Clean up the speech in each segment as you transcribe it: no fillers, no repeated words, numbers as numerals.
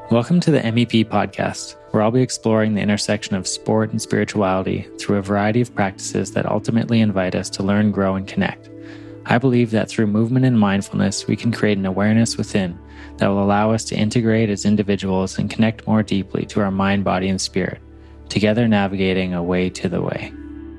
Welcome to the MEP podcast, where I'll be exploring the intersection of sport and spirituality through a variety of practices that ultimately invite us to learn, grow, and connect. I believe that through movement and mindfulness, we can create an awareness within that will allow us to integrate as individuals and connect more deeply to our mind, body, and spirit, together navigating a way to the way.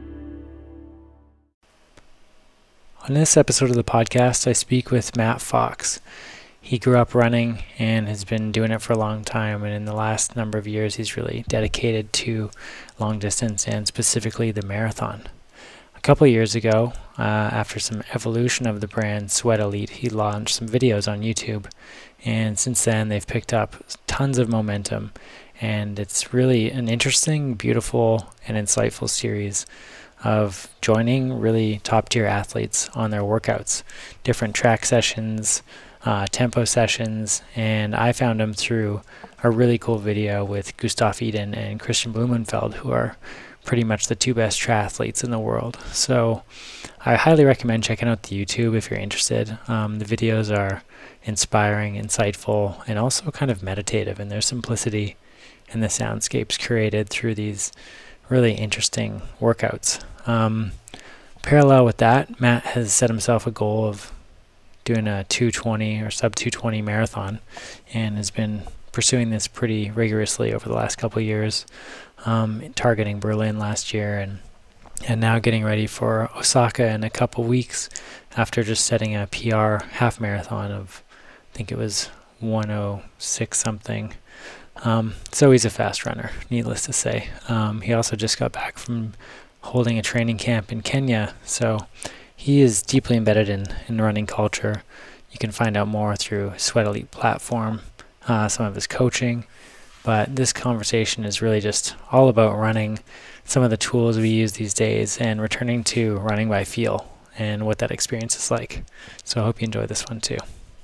On this episode of the podcast, I speak with Matt Fox. He grew up running and has been doing it for a long time, and in the last number of years he's really dedicated to long distance and specifically the marathon. A couple of years ago, after some evolution of the brand Sweat Elite, he launched some videos on YouTube, and since then they've picked up tons of momentum, and it's really an interesting, beautiful, and insightful series of joining really top-tier athletes on their workouts, different track sessions, tempo sessions, and I found him through a really cool video with Gustav Iden and Christian Blumenfeld, who are pretty much the two best triathletes in the world. So I highly recommend checking out the YouTube if you're interested. The videos are inspiring, insightful, and also kind of meditative, and there's simplicity in the soundscapes created through these really interesting workouts. Parallel with that, Matt has set himself a goal of doing a 220 or sub 220 marathon and has been pursuing this pretty rigorously over the last couple of years, targeting Berlin last year and now getting ready for Osaka in a couple weeks after just setting a PR half marathon of, I think it was 106 something. So he's a fast runner, needless to say. He also just got back from holding a training camp in Kenya, so he is deeply embedded in running culture. You can find out more through Sweat Elite platform, some of his coaching. But this conversation is really just all about running, some of the tools we use these days, and returning to running by feel and what that experience is like. So I hope you enjoy this one too.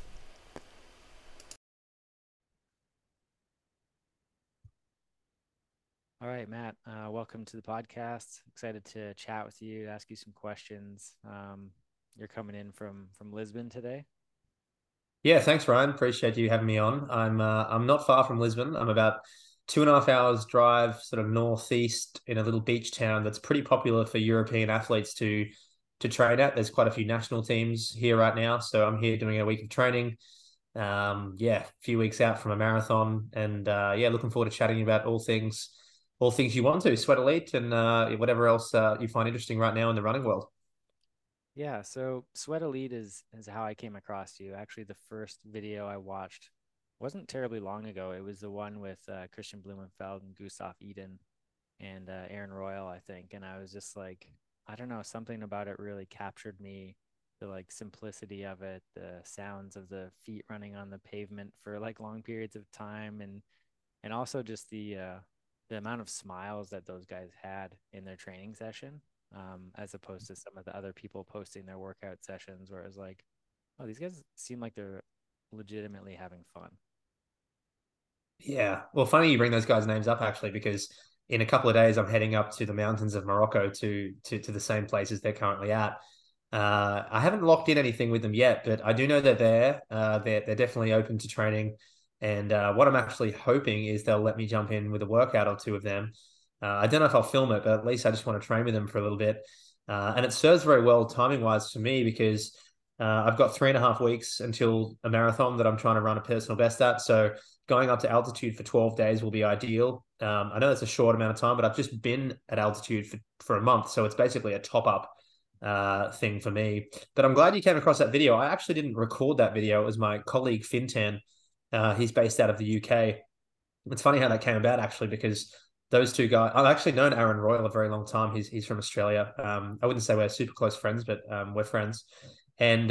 All right, Matt, welcome to the podcast. Excited to chat with you, ask you some questions. You're coming in from Lisbon today? Yeah, thanks, Ryan. Appreciate you having me on. I'm not far from Lisbon. I'm about 2.5 hours drive, sort of northeast in a little beach town that's pretty popular for European athletes to train at. There's quite a few national teams here right now, so I'm here doing a week of training. A few weeks out from a marathon, and looking forward to chatting about all things you want to, Sweat Elite, and whatever else you find interesting right now in the running world. Yeah, so Sweat Elite is how I came across you. Actually, the first video I watched wasn't terribly long ago. It was the one with Christian Blumenfeld and Gustav Iden and Aaron Royal, I think. And I was just like, I don't know, something about it really captured me. The like simplicity of it, the sounds of the feet running on the pavement for like long periods of time, and also just the amount of smiles that those guys had in their training session, as opposed to some of the other people posting their workout sessions where it was like, oh, these guys seem like they're legitimately having fun. Yeah. Well, funny you bring those guys' names up actually, because in a couple of days I'm heading up to the mountains of Morocco to the same places they're currently at. I haven't locked in anything with them yet, but I do know they're there. They're definitely open to training, and what I'm actually hoping is they'll let me jump in with a workout or two of them. I don't know if I'll film it, but at least I just want to train with them for a little bit. And it serves very well timing wise for me because I've got 3.5 weeks until a marathon that I'm trying to run a personal best at. So going up to altitude for 12 days will be ideal. I know that's a short amount of time, but I've just been at altitude for a month. So it's basically a top up thing for me. But I'm glad you came across that video. I actually didn't record that video. It was my colleague Fintan. He's based out of the UK. It's funny how that came about actually, because those two guys, I've actually known Aaron Royal a very long time. He's from Australia. I wouldn't say we're super close friends, but we're friends. And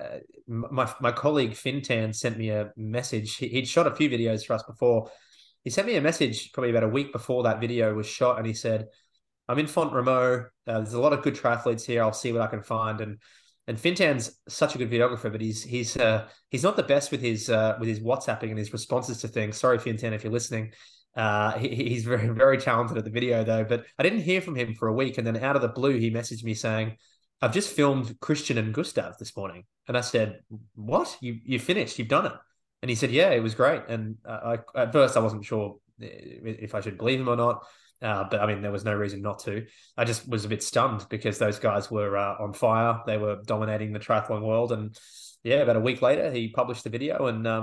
my colleague Fintan sent me a message. He'd shot a few videos for us before. He sent me a message probably about a week before that video was shot, and he said, "I'm in Font Romeu. There's a lot of good triathletes here. I'll see what I can find." And Fintan's such a good videographer, but he's not the best with his WhatsApping and his responses to things. Sorry, Fintan, if you're listening. He's very, very talented at the video though. But I didn't hear from him for a week, and then out of the blue, he messaged me saying, "I've just filmed Christian and Gustav this morning." And I said, "What? You finished? You've done it?" And he said, yeah, it was great. And at first I wasn't sure if I should believe him or not. But I mean, there was no reason not to. I just was a bit stunned because those guys were on fire. They were dominating the triathlon world. And yeah, about a week later, he published the video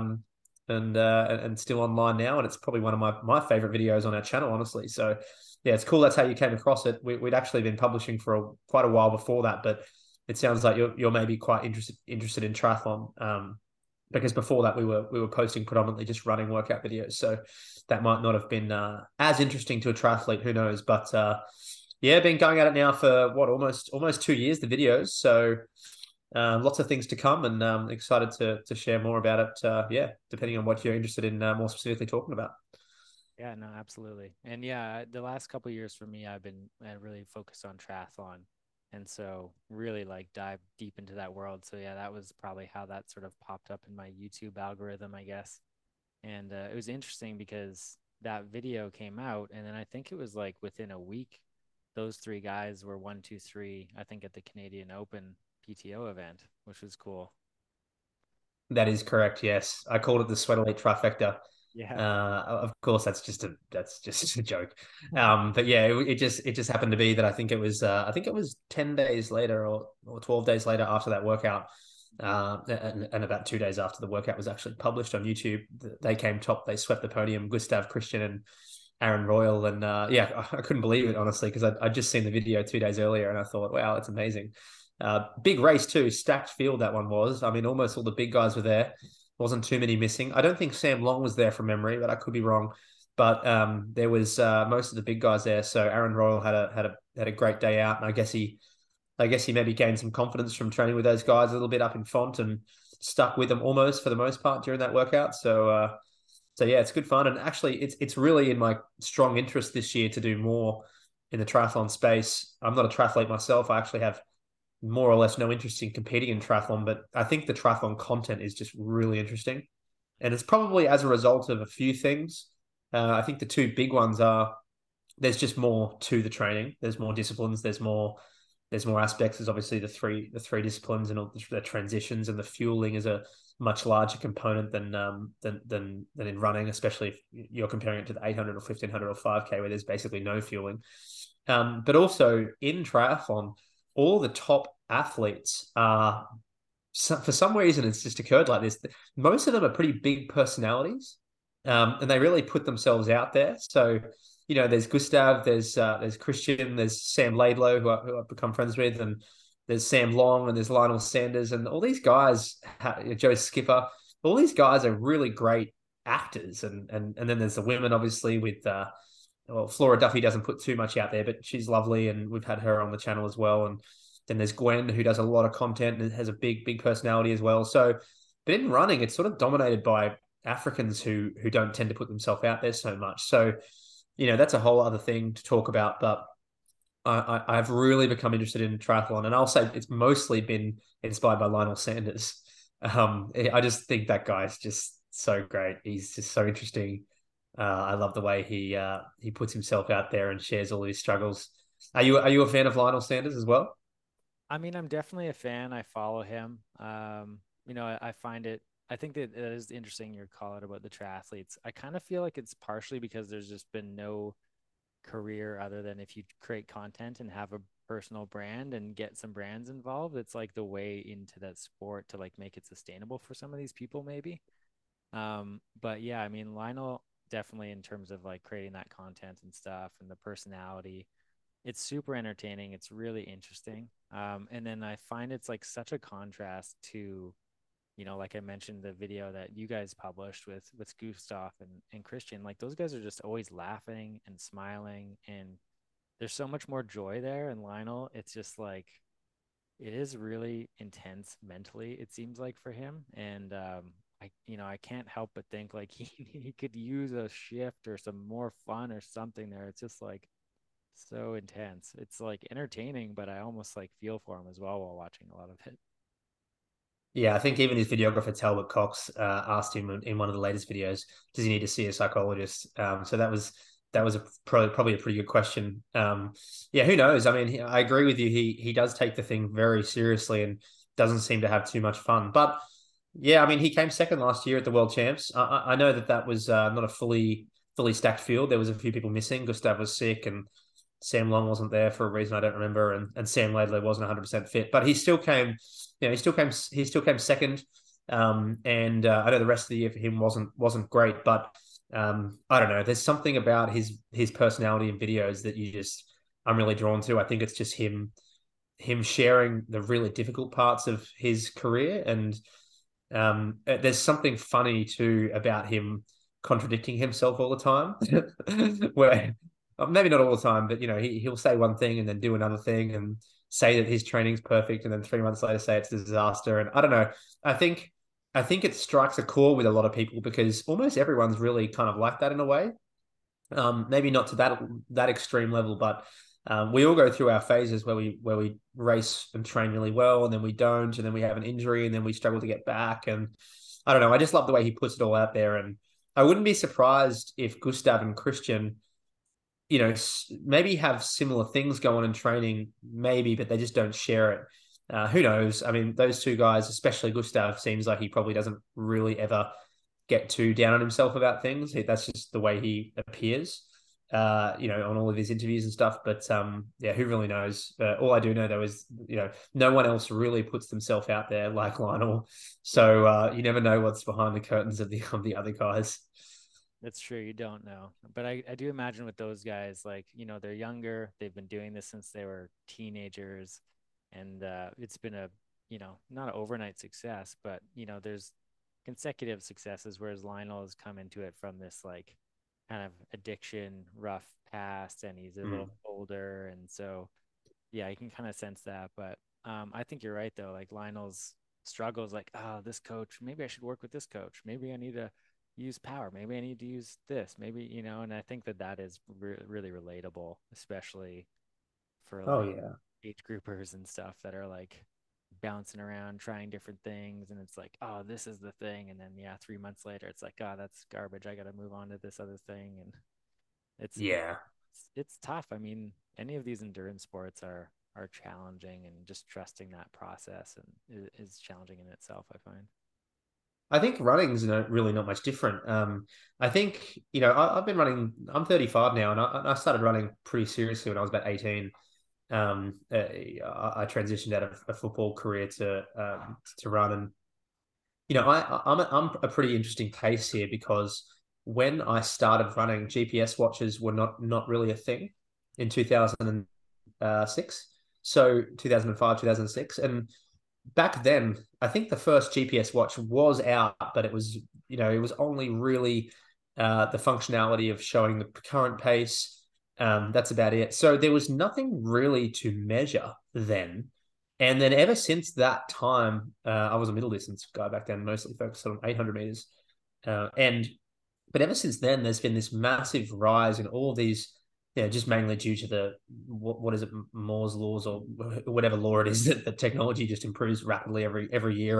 and still online now. And it's probably one of my favorite videos on our channel, honestly. So yeah, it's cool. That's how you came across it. We'd actually been publishing for quite a while before that, but it sounds like you're maybe quite interested in triathlon. Because before that we were posting predominantly just running workout videos, so that might not have been as interesting to a triathlete. Who knows? But yeah, been going at it now for what almost 2 years. The videos, so lots of things to come, and excited to share more about it. Yeah, depending on what you're interested in, more specifically talking about. Yeah, no, absolutely. And yeah, the last couple of years for me, I've been really focused on triathlon. And so really like dive deep into that world. So yeah, that was probably how that sort of popped up in my YouTube algorithm, I guess. And it was interesting because that video came out, and then I think it was like within a week, those three guys were one, two, three, I think at the Canadian Open PTO event, which was cool. That is correct. Yes, I called it the Sweat Elite trifecta. Yeah. Of course, that's just a joke. But yeah, it just happened to be that I think it was 10 days later or 12 days later after that workout, and about 2 days after the workout was actually published on YouTube, they came top. They swept the podium. Gustav Christian and Aaron Royal, and yeah, I couldn't believe it honestly because I'd just seen the video 2 days earlier, and I thought, wow, that's amazing. Big race too, stacked field that one was. I mean, almost all the big guys were there. Wasn't too many missing. I don't think Sam Long was there from memory, but I could be wrong. But there was most of the big guys there. So Aaron Royal had a great day out, and I guess he maybe gained some confidence from training with those guys a little bit up in Font and stuck with them almost for the most part during that workout. So yeah, it's good fun, and actually, it's really in my strong interest this year to do more in the triathlon space. I'm not a triathlete myself. I actually have more or less no interest in competing in triathlon, but I think the triathlon content is just really interesting. And it's probably as a result of a few things. I think the two big ones are there's just more to the training. There's more disciplines. There's more aspects. There's obviously the three disciplines and all the transitions, and the fueling is a much larger component than in running, especially if you're comparing it to the 800 or 1500 or 5K where there's basically no fueling. But also in triathlon, all the top athletes are, for some reason, it's just occurred like this. Most of them are pretty big personalities, and they really put themselves out there. So, there's Gustav, there's Christian, there's Sam Laidlow, who I've become friends with, and there's Sam Long, and there's Lionel Sanders, and all these guys, Joe Skipper, all these guys are really great actors, and then there's the women, obviously, with well, Flora Duffy doesn't put too much out there, but she's lovely, and we've had her on the channel as well. And then there's Gwen, who does a lot of content and has a big personality as well. So, but in running, it's sort of dominated by Africans who don't tend to put themselves out there so much. So, that's a whole other thing to talk about. But I've really become interested in triathlon, and I'll say it's mostly been inspired by Lionel Sanders. I just think that guy's just so great. He's just so interesting. I love the way he puts himself out there and shares all his struggles. Are you a fan of Lionel Sanders as well? I mean, I'm definitely a fan. I follow him. I find it, I think that it is interesting your call out about the triathletes. I kind of feel like it's partially because there's just been no career other than if you create content and have a personal brand and get some brands involved. It's like the way into that sport to like make it sustainable for some of these people, maybe. But yeah, I mean, Lionel definitely in terms of like creating that content and stuff and the personality, it's super entertaining. It's really interesting. And then I find it's like such a contrast to, like I mentioned, the video that you guys published with Gustav and Christian. Like those guys are just always laughing and smiling, and there's so much more joy there. And Lionel, it's just like it is really intense mentally, it seems like for him. And I can't help but think like he could use a shift or some more fun or something there. It's just like so intense. It's like entertaining, but I almost like feel for him as well while watching a lot of it. Yeah, I think even his videographer Talbot Cox asked him in one of the latest videos, "Does he need to see a psychologist?" So that was probably a pretty good question. Yeah, who knows? I mean, I agree with you. He does take the thing very seriously and doesn't seem to have too much fun. But Yeah, I mean, he came second last year at the World Champs. I know that that was not a fully stacked field. There was a few people missing. Gustav was sick, and Sam Long wasn't there for a reason I don't remember, and Sam Laidler wasn't 100% fit, but he still came. He still came second. And I know the rest of the year for him wasn't great, but I don't know. There's something about his personality and videos that I'm really drawn to. I think it's just him sharing the really difficult parts of his career, and there's something funny too about him contradicting himself all the time, where maybe not all the time, but he'll say one thing and then do another thing and say that his training's perfect, and then 3 months later say it's a disaster. And I don't know. I think I think it strikes a chord with a lot of people because almost everyone's really kind of like that in a way. Maybe not to that extreme level, but we all go through our phases where we race and train really well, and then we don't, and then we have an injury, and then we struggle to get back. And I don't know. I just love the way he puts it all out there, and I wouldn't be surprised if Gustav and Christian, maybe have similar things going on in training, maybe, but they just don't share it. Who knows? I mean, those two guys, especially Gustav, seems like he probably doesn't really ever get too down on himself about things. That's just the way he appears, on all of his interviews and stuff. But yeah, who really knows? All I do know though is, no one else really puts themselves out there like Lionel. So you never know what's behind the curtains of the other guys. That's true. You don't know. But I do imagine with those guys, like, they're younger. They've been doing this since they were teenagers. And it's been not an overnight success, but, there's consecutive successes, whereas Lionel has come into it from this, like, kind of addiction, rough past, and he's a little older. And so, yeah, you can kind of sense that. But I think you're right, though. Like, Lionel's struggles, like, oh, this coach, maybe I should work with this coach. Maybe I need to use power. Maybe I need to use this. Maybe, and I think that is really relatable, especially for Oh like yeah. age groupers and stuff that are like bouncing around trying different things, and it's like, oh, this is the thing, and then yeah, 3 months later it's like, oh, that's garbage, I got to move on to this other thing. And it's Yeah. it's tough. I mean, any of these endurance sports are challenging, and just trusting that process and is challenging in itself, I find. I think running's really not much different. I think, I've been running, I'm 35 now, and I started running pretty seriously when I was about 18. I transitioned out of a football career to run. And, I'm a pretty interesting case here because when I started running, GPS watches were not really a thing in 2006. So 2005, 2006. And back then, I think the first GPS watch was out, but it was only really the functionality of showing the current pace. That's about it. So there was nothing really to measure then. And then ever since that time, I was a middle distance guy back then, mostly focused on 800 meters. And but ever since then, there's been this massive rise in all of these, just mainly due to what is it, Moore's laws, or whatever law it is, that the technology just improves rapidly every year.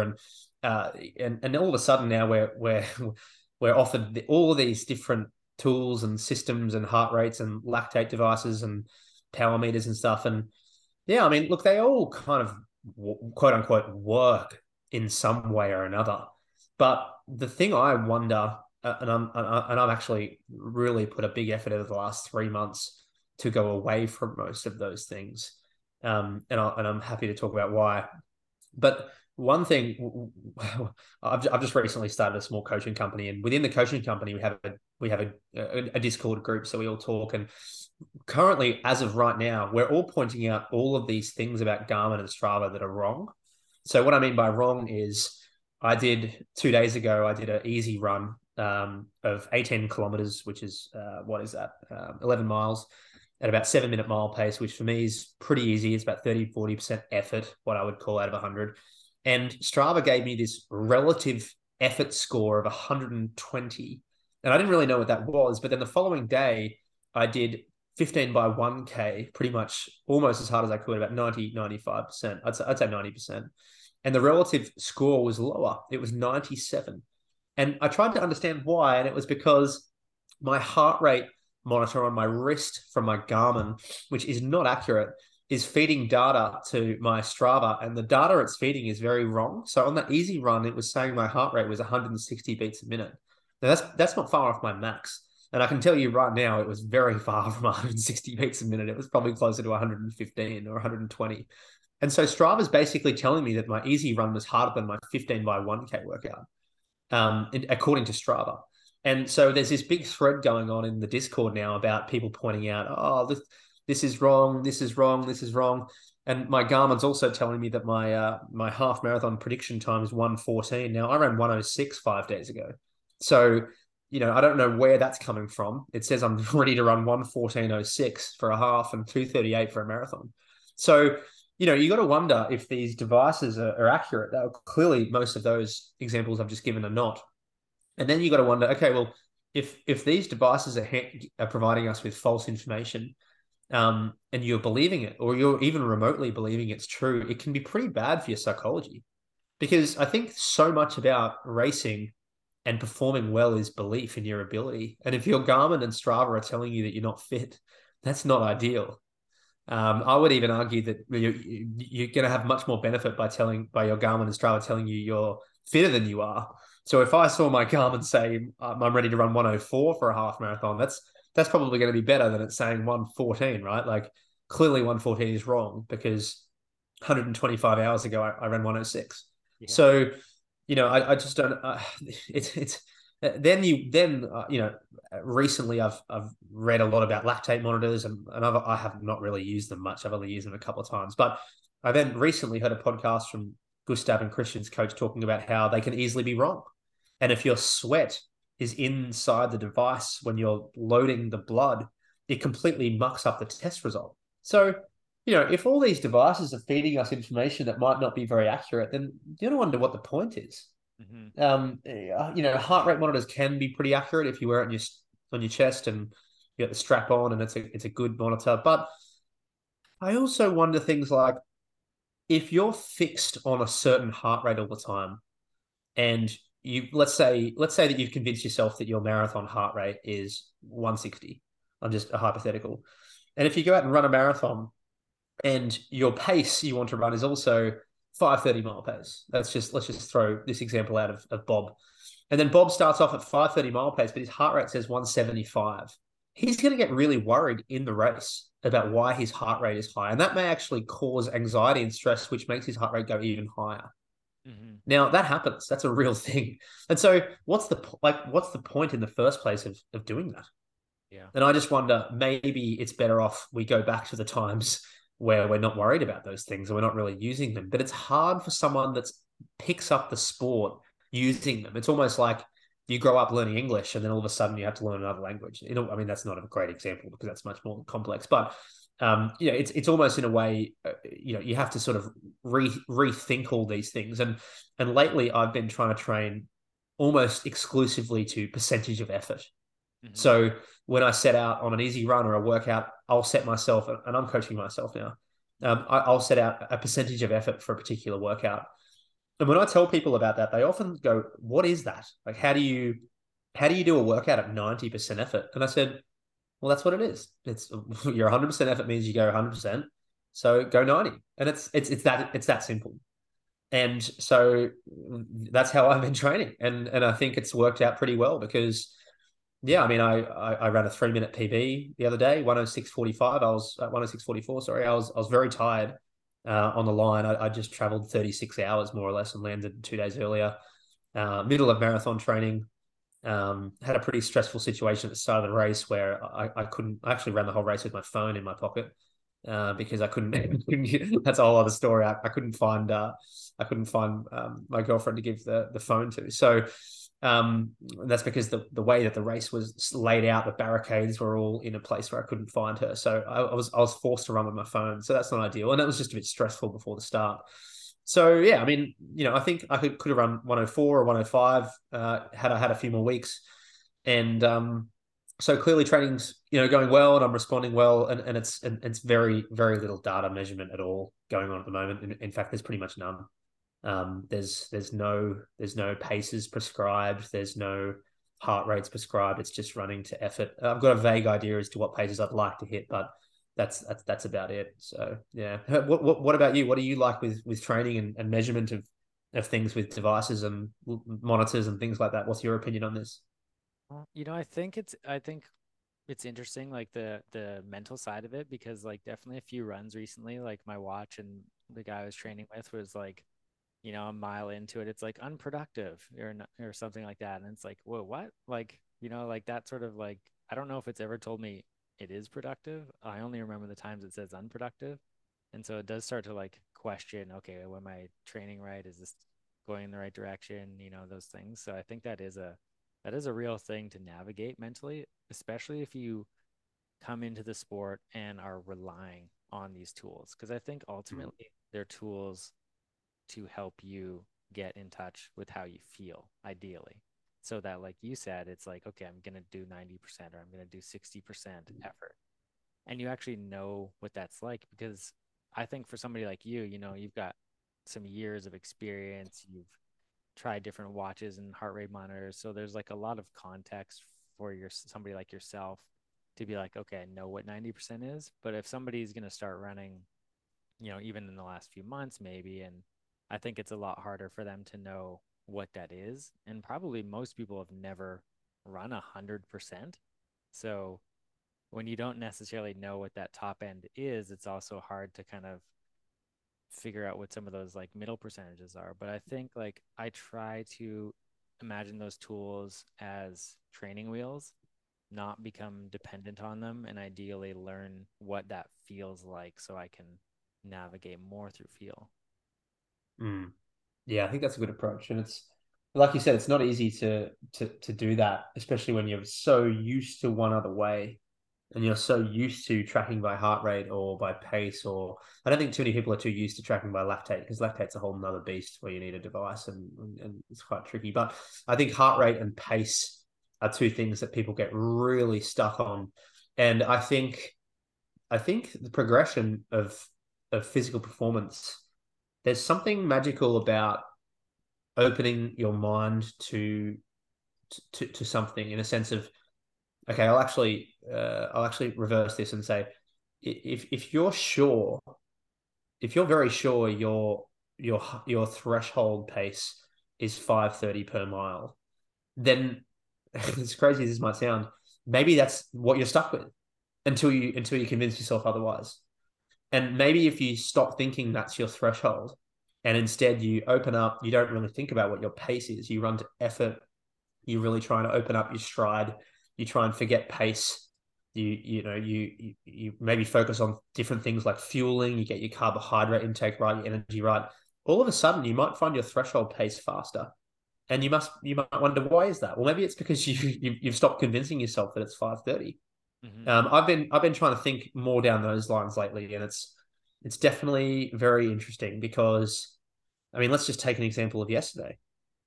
And all of a sudden now we're offered all of these different tools and systems and heart rates and lactate devices and power meters and stuff. And yeah, I mean, look, they all kind of quote unquote work in some way or another. But the thing I wonder, and I've actually really put a big effort over the last 3 months to go away from most of those things, and I'm happy to talk about why. But one thing, I've just recently started a small coaching company, and within the coaching company, we have a Discord group, so we all talk. And currently, as of right now, we're all pointing out all of these things about Garmin and Strava that are wrong. So what I mean by wrong is, I did 2 days ago, I did an easy run of 18 kilometers, which is what is that? 11 miles at about 7 minute mile pace, which for me is pretty easy. It's about 30-40% effort, what I would call out of 100. And Strava gave me this relative effort score of 120. And I didn't really know what that was. But then the following day, I did 15 by 1K, pretty much almost as hard as I could, about 90-95%. I'd say 90%. And the relative score was lower. It was 97. And I tried to understand why. And it was because my heart rate monitor on my wrist from my Garmin, which is not accurate, is feeding data to my Strava, and the data it's feeding is very wrong. So on that easy run, it was saying my heart rate was 160 beats a minute. Now that's not far off my max. And I can tell you right now, it was very far from 160 beats a minute. It was probably closer to 115 or 120. And so Strava's basically telling me that my easy run was harder than my 15 by 1K workout, according to Strava. And so there's this big thread going on in the Discord now about people pointing out, oh, this is wrong, this is wrong, this is wrong. And my Garmin's also telling me that my half marathon prediction time is 1:14. Now I ran 1:06 5 days ago. So, I don't know where that's coming from. It says I'm ready to run 1:14:06 for a half and 2:38 for a marathon. So, you got to wonder if these devices are accurate. Clearly, most of those examples I've just given are not. And then you got to wonder, okay, well, if these devices are providing us with false information, and you're believing it, or you're even remotely believing it's true, it can be pretty bad for your psychology. Because I think so much about racing and performing well is belief in your ability. And if your Garmin and Strava are telling you that you're not fit, that's not ideal. I would even argue that you're going to have much more benefit by your Garmin and Strava telling you you're fitter than you are. So if I saw my Garmin say I'm ready to run 1:04 for a half marathon, that's probably going to be better than it's saying 1:14, right? Like clearly 1:14 is wrong because 125 hours ago I ran 1:06. Yeah. So I just don't. It's recently I've read a lot about lactate monitors, and I have not really used them much. I've only used them a couple of times, but I then recently heard a podcast from Gustav and Christian's coach talking about how they can easily be wrong. And if your sweat is inside the device when you're loading the blood, it completely mucks up the test result. So, if all these devices are feeding us information that might not be very accurate, then you don't wonder what the point is. Mm-hmm. Heart rate monitors can be pretty accurate if you wear it on your chest and you got the strap on, and it's a good monitor. But I also wonder things like if you're fixed on a certain heart rate all the time, and let's say that you've convinced yourself that your marathon heart rate is 160. I'm just a hypothetical. And if you go out and run a marathon and your pace you want to run is also 5:30 mile pace. Let's just throw this example out of Bob. And then Bob starts off at 5:30 mile pace, but his heart rate says 175. He's going to get really worried in the race about why his heart rate is high. And that may actually cause anxiety and stress, which makes his heart rate go even higher. Mm-hmm. Now that happens. That's a real thing. And so what's the point in the first place of doing that? Yeah. And I just wonder, maybe it's better off we go back to the times where we're not worried about those things, or we're not really using them. But it's hard for someone that picks up the sport using them. It's almost like you grow up learning English and then all of a sudden you have to learn another language. I mean, that's not a great example because that's much more complex. But it's almost in a way, you have to sort of rethink all these things. And lately I've been trying to train almost exclusively to percentage of effort. Mm-hmm. So when I set out on an easy run or a workout, I'll set myself, and I'm coaching myself now, I'll set out a percentage of effort for a particular workout. And when I tell people about that, they often go, what is that? Like, how do you do a workout at 90% effort? And I said, well, that's what it is. It's your 100% effort means you go 100%. So go 90. And it's that simple. And so that's how I've been training. And I think it's worked out pretty well because, yeah, I mean, I ran a 3-minute PB the other day, 1:06:45. I was 1:06:44. Sorry, I was very tired on the line. I just traveled 36 hours more or less and landed 2 days earlier. Middle of marathon training. Had a pretty stressful situation at the start of the race where I actually ran the whole race with my phone in my pocket because I couldn't. That's a whole other story. I couldn't find my girlfriend to give the phone to. So. That's because the way that the race was laid out, the barricades were all in a place where I couldn't find her. So I was forced to run with my phone. So that's not ideal. And that was just a bit stressful before the start. So yeah, I mean, I think I could have run 1:04 or 1:05 had I had a few more weeks. And so clearly training's, going well and I'm responding well. And it's very, very little data measurement at all going on at the moment. In fact, there's pretty much none. There's no paces prescribed. There's no heart rates prescribed. It's just running to effort. I've got a vague idea as to what paces I'd like to hit, but that's about it. So yeah. What about you? What do you like with training and measurement of things with devices and monitors and things like that? What's your opinion on this? I think it's interesting, like the mental side of it, because like definitely a few runs recently, like my watch and the guy I was training with was like, a mile into it, it's like unproductive or something like that. And it's like, whoa, what? Like, like that sort of like, I don't know if it's ever told me it is productive. I only remember the times it says unproductive. And so it does start to like question, okay, am I training right? Is this going in the right direction? Those things. So I think that is a real thing to navigate mentally, especially if you come into the sport and are relying on these tools. Because I think Mm. ultimately they're tools to help you get in touch with how you feel, ideally. So that, like you said, it's like, okay, I'm going to do 90% or I'm going to do 60% effort. And you actually know what that's like, because I think for somebody like you, you've got some years of experience. You've tried different watches and heart rate monitors. So there's like a lot of context for somebody like yourself to be like, okay, I know what 90% is. But if somebody's going to start running, even in the last few months, maybe, and I think it's a lot harder for them to know what that is. And probably most people have never run 100%. So when you don't necessarily know what that top end is, it's also hard to kind of figure out what some of those like middle percentages are. But I think like I try to imagine those tools as training wheels, not become dependent on them, and ideally learn what that feels like so I can navigate more through feel. Mm. Yeah, I think that's a good approach, and it's like you said, it's not easy to do that, especially when you're so used to one other way, and you're so used to tracking by heart rate or by pace. Or I don't think too many people are too used to tracking by lactate, because lactate's a whole nother beast where you need a device, and it's quite tricky. But I think heart rate and pace are two things that people get really stuck on, and I think the progression of physical performance, there's something magical about opening your mind to something, in a sense of, okay, I'll actually reverse this and say, if you're sure, if you're very sure your threshold pace is 5:30 per mile, then as crazy as this might sound, maybe that's what you're stuck with until you convince yourself otherwise. And maybe if you stop thinking that's your threshold, and instead you open up, you don't really think about what your pace is. You run to effort. You're really trying to open up your stride. You try and forget pace. You maybe focus on different things like fueling. You get your carbohydrate intake right, your energy right. All of a sudden, you might find your threshold pace faster, and you might wonder, why is that? Well, maybe it's because you've stopped convincing yourself that it's 5:30. Mm-hmm. I've been trying to think more down those lines lately, and it's definitely very interesting because, I mean, let's just take an example of yesterday.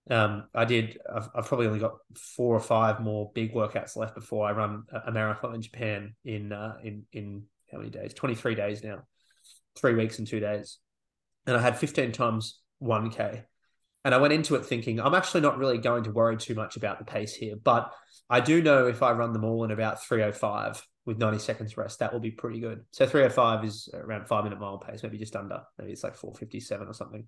I've probably only got 4 or 5 more big workouts left before I run a marathon in Japan in how many days? 23 days now, 3 weeks and 2 days, and I had 15 times 1K. And I went into it thinking, I'm actually not really going to worry too much about the pace here, but I do know if I run them all in about 3:05 with 90 seconds rest, that will be pretty good. So 3:05 is around 5 minute mile pace, maybe just under. Maybe it's like 4:57 or something.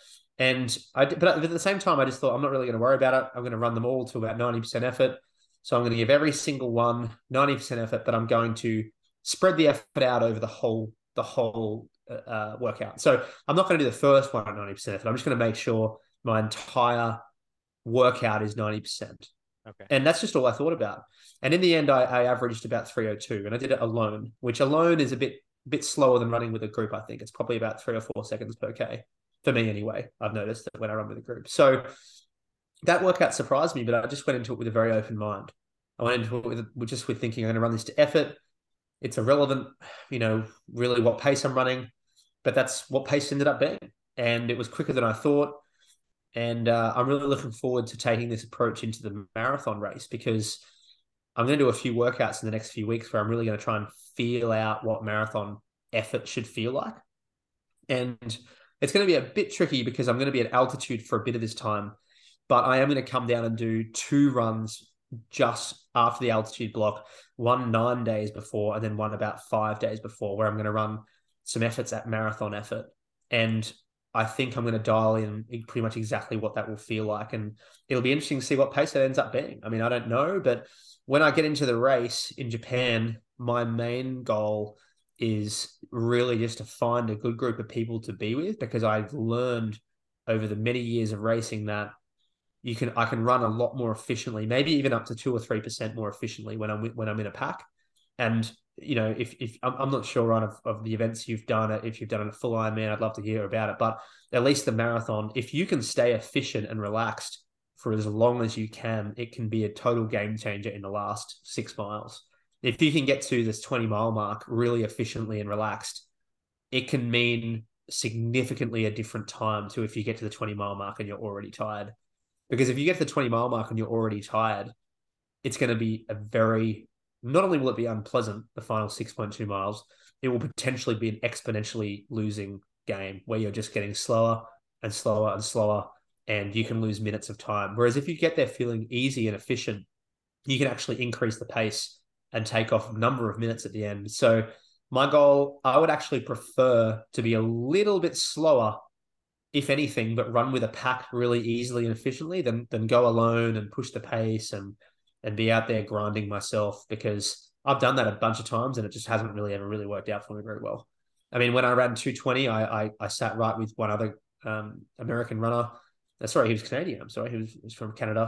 But at the same time, I just thought, I'm not really going to worry about it. I'm going to run them all to about 90% effort. So I'm going to give every single one 90% effort, but I'm going to spread the effort out over the whole workout. So I'm not going to do the first one at 90% effort. I'm just going to make sure my entire workout is 90%. Okay. And that's just all I thought about. And in the end, I averaged about 3:02, and I did it alone, which alone is a bit slower than running with a group. I think it's probably about 3 or 4 seconds per K for me anyway. I've noticed that when I run with a group. So that workout surprised me, but I just went into it with a very open mind. I went into it with thinking, I'm going to run this to effort. It's irrelevant, really what pace I'm running, but that's what pace ended up being. And it was quicker than I thought. And I'm really looking forward to taking this approach into the marathon race, because I'm going to do a few workouts in the next few weeks where I'm really going to try and feel out what marathon effort should feel like. And it's going to be a bit tricky because I'm going to be at altitude for a bit of this time, but I am going to come down and do 2 runs just after the altitude block, one 9 days before, and then one about 5 days before, where I'm going to run some efforts at marathon effort. And I think I'm going to dial in pretty much exactly what that will feel like. And it'll be interesting to see what pace it ends up being. I mean, I don't know, but when I get into the race in Japan, my main goal is really just to find a good group of people to be with, because I've learned over the many years of racing that I can run a lot more efficiently, maybe even up to 2 or 3% more efficiently when I'm in a pack. And if I'm not sure on of the events you've done, if you've done a full Ironman, I'd love to hear about it. But at least the marathon, if you can stay efficient and relaxed for as long as you can, it can be a total game changer in the last 6 miles. If you can get to this 20-mile mark really efficiently and relaxed, it can mean significantly a different time to if you get to the 20-mile mark and you're already tired. Because if you get to the 20-mile mark and you're already tired, it's going to be not only will it be unpleasant, the final 6.2 miles, it will potentially be an exponentially losing game where you're just getting slower and slower and slower, and you can lose minutes of time. Whereas if you get there feeling easy and efficient, you can actually increase the pace and take off a number of minutes at the end. So my goal, I would actually prefer to be a little bit slower, if anything, but run with a pack really easily and efficiently than go alone and push the pace and be out there grinding myself, because I've done that a bunch of times and it just hasn't really ever really worked out for me very well. I mean, when I ran 220, I sat right with one other American runner. Sorry, he was Canadian. I'm sorry, he was from Canada.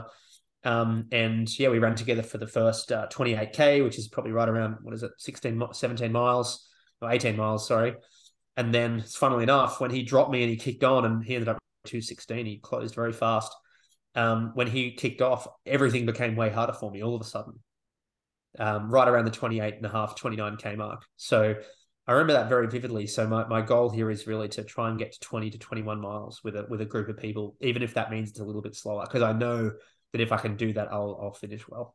And yeah, we ran together for the first 28K, which is probably right around, 16, 17 miles or 18 miles, sorry. And then, funnily enough, when he dropped me and he kicked on and he ended up 2:16, he closed very fast. When he kicked off, everything became way harder for me all of a sudden, right around the 28 and a half, 29K mark. So I remember that very vividly. So my goal here is really to try and get to 20 to 21 miles with a group of people, even if that means it's a little bit slower, because I know that if I can do that, I'll finish well.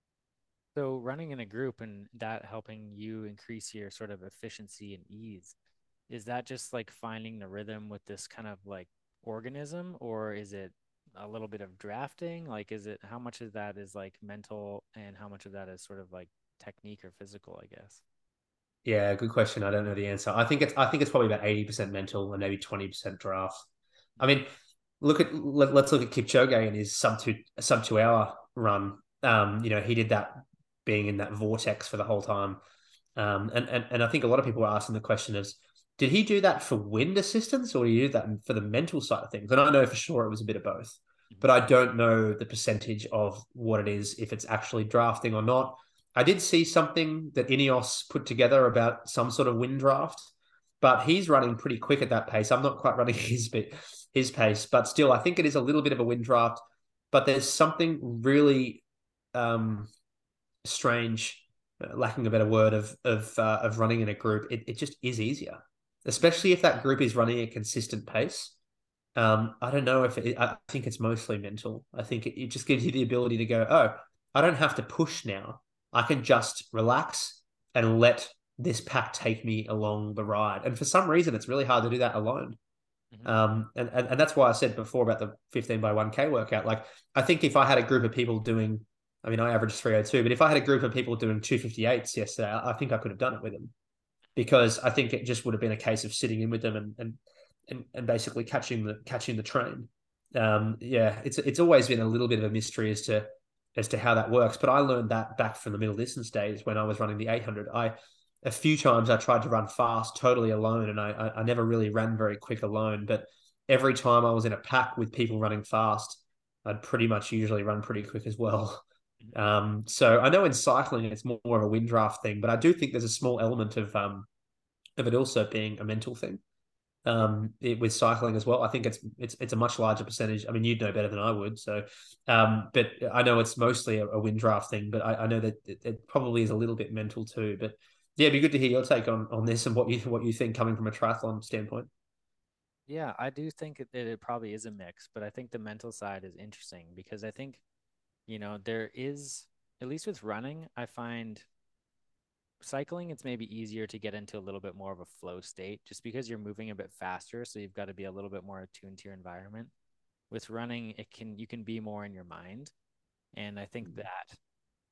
So running in a group and that helping you increase your sort of efficiency and ease, is that just like finding the rhythm with this kind of like organism, or is it a little bit of drafting? Like, is it how much of that is like mental and how much of that is sort of like technique or physical, I guess? Yeah, good question. I don't know the answer. I think it's probably about 80% mental and maybe 20% draft. I mean, let's look at Kipchoge and his sub 2 hour run. He did that being in that vortex for the whole time. And I think a lot of people are asking the question is, did he do that for wind assistance or did he do that for the mental side of things? And I know for sure it was a bit of both, but I don't know the percentage of what it is, if it's actually drafting or not. I did see something that Ineos put together about some sort of wind draft, but he's running pretty quick at that pace. I'm not quite running his pace, but still, I think it is a little bit of a wind draft. But there's something really strange, lacking a better word, of running in a group. It just is easier, especially if that group is running a consistent pace. I don't know if I think it's mostly mental. I think it just gives you the ability to go, oh, I don't have to push now. I can just relax and let this pack take me along the ride. And for some reason, it's really hard to do that alone. Mm-hmm. And that's why I said before about the 15 by 1K workout. Like, I think if I had a group of people doing, I mean, I averaged 302, but if I had a group of people doing 258s yesterday, I think I could have done it with them, because I think it just would have been a case of sitting in with them and basically catching the train. Yeah, it's always been a little bit of a mystery as to how that works. But I learned that back from the middle distance days when I was running the 800. A few times I tried to run fast totally alone, and I never really ran very quick alone. But every time I was in a pack with people running fast, I'd pretty much usually run pretty quick as well. So I know in cycling it's more of a wind draft thing, but I do think there's a small element of it also being a mental thing. With cycling as well, I think it's a much larger percentage. I mean, you'd know better than I would. So, but I know it's mostly a wind draft thing, but I know that it probably is a little bit mental too. But yeah, it'd be good to hear your take on this and what you think coming from a triathlon standpoint. Yeah, I do think that it probably is a mix, but I think the mental side is interesting because I think, there is, at least with running, I find cycling, it's maybe easier to get into a little bit more of a flow state just because you're moving a bit faster. So you've got to be a little bit more attuned to your environment. With running, you can be more in your mind. And I think that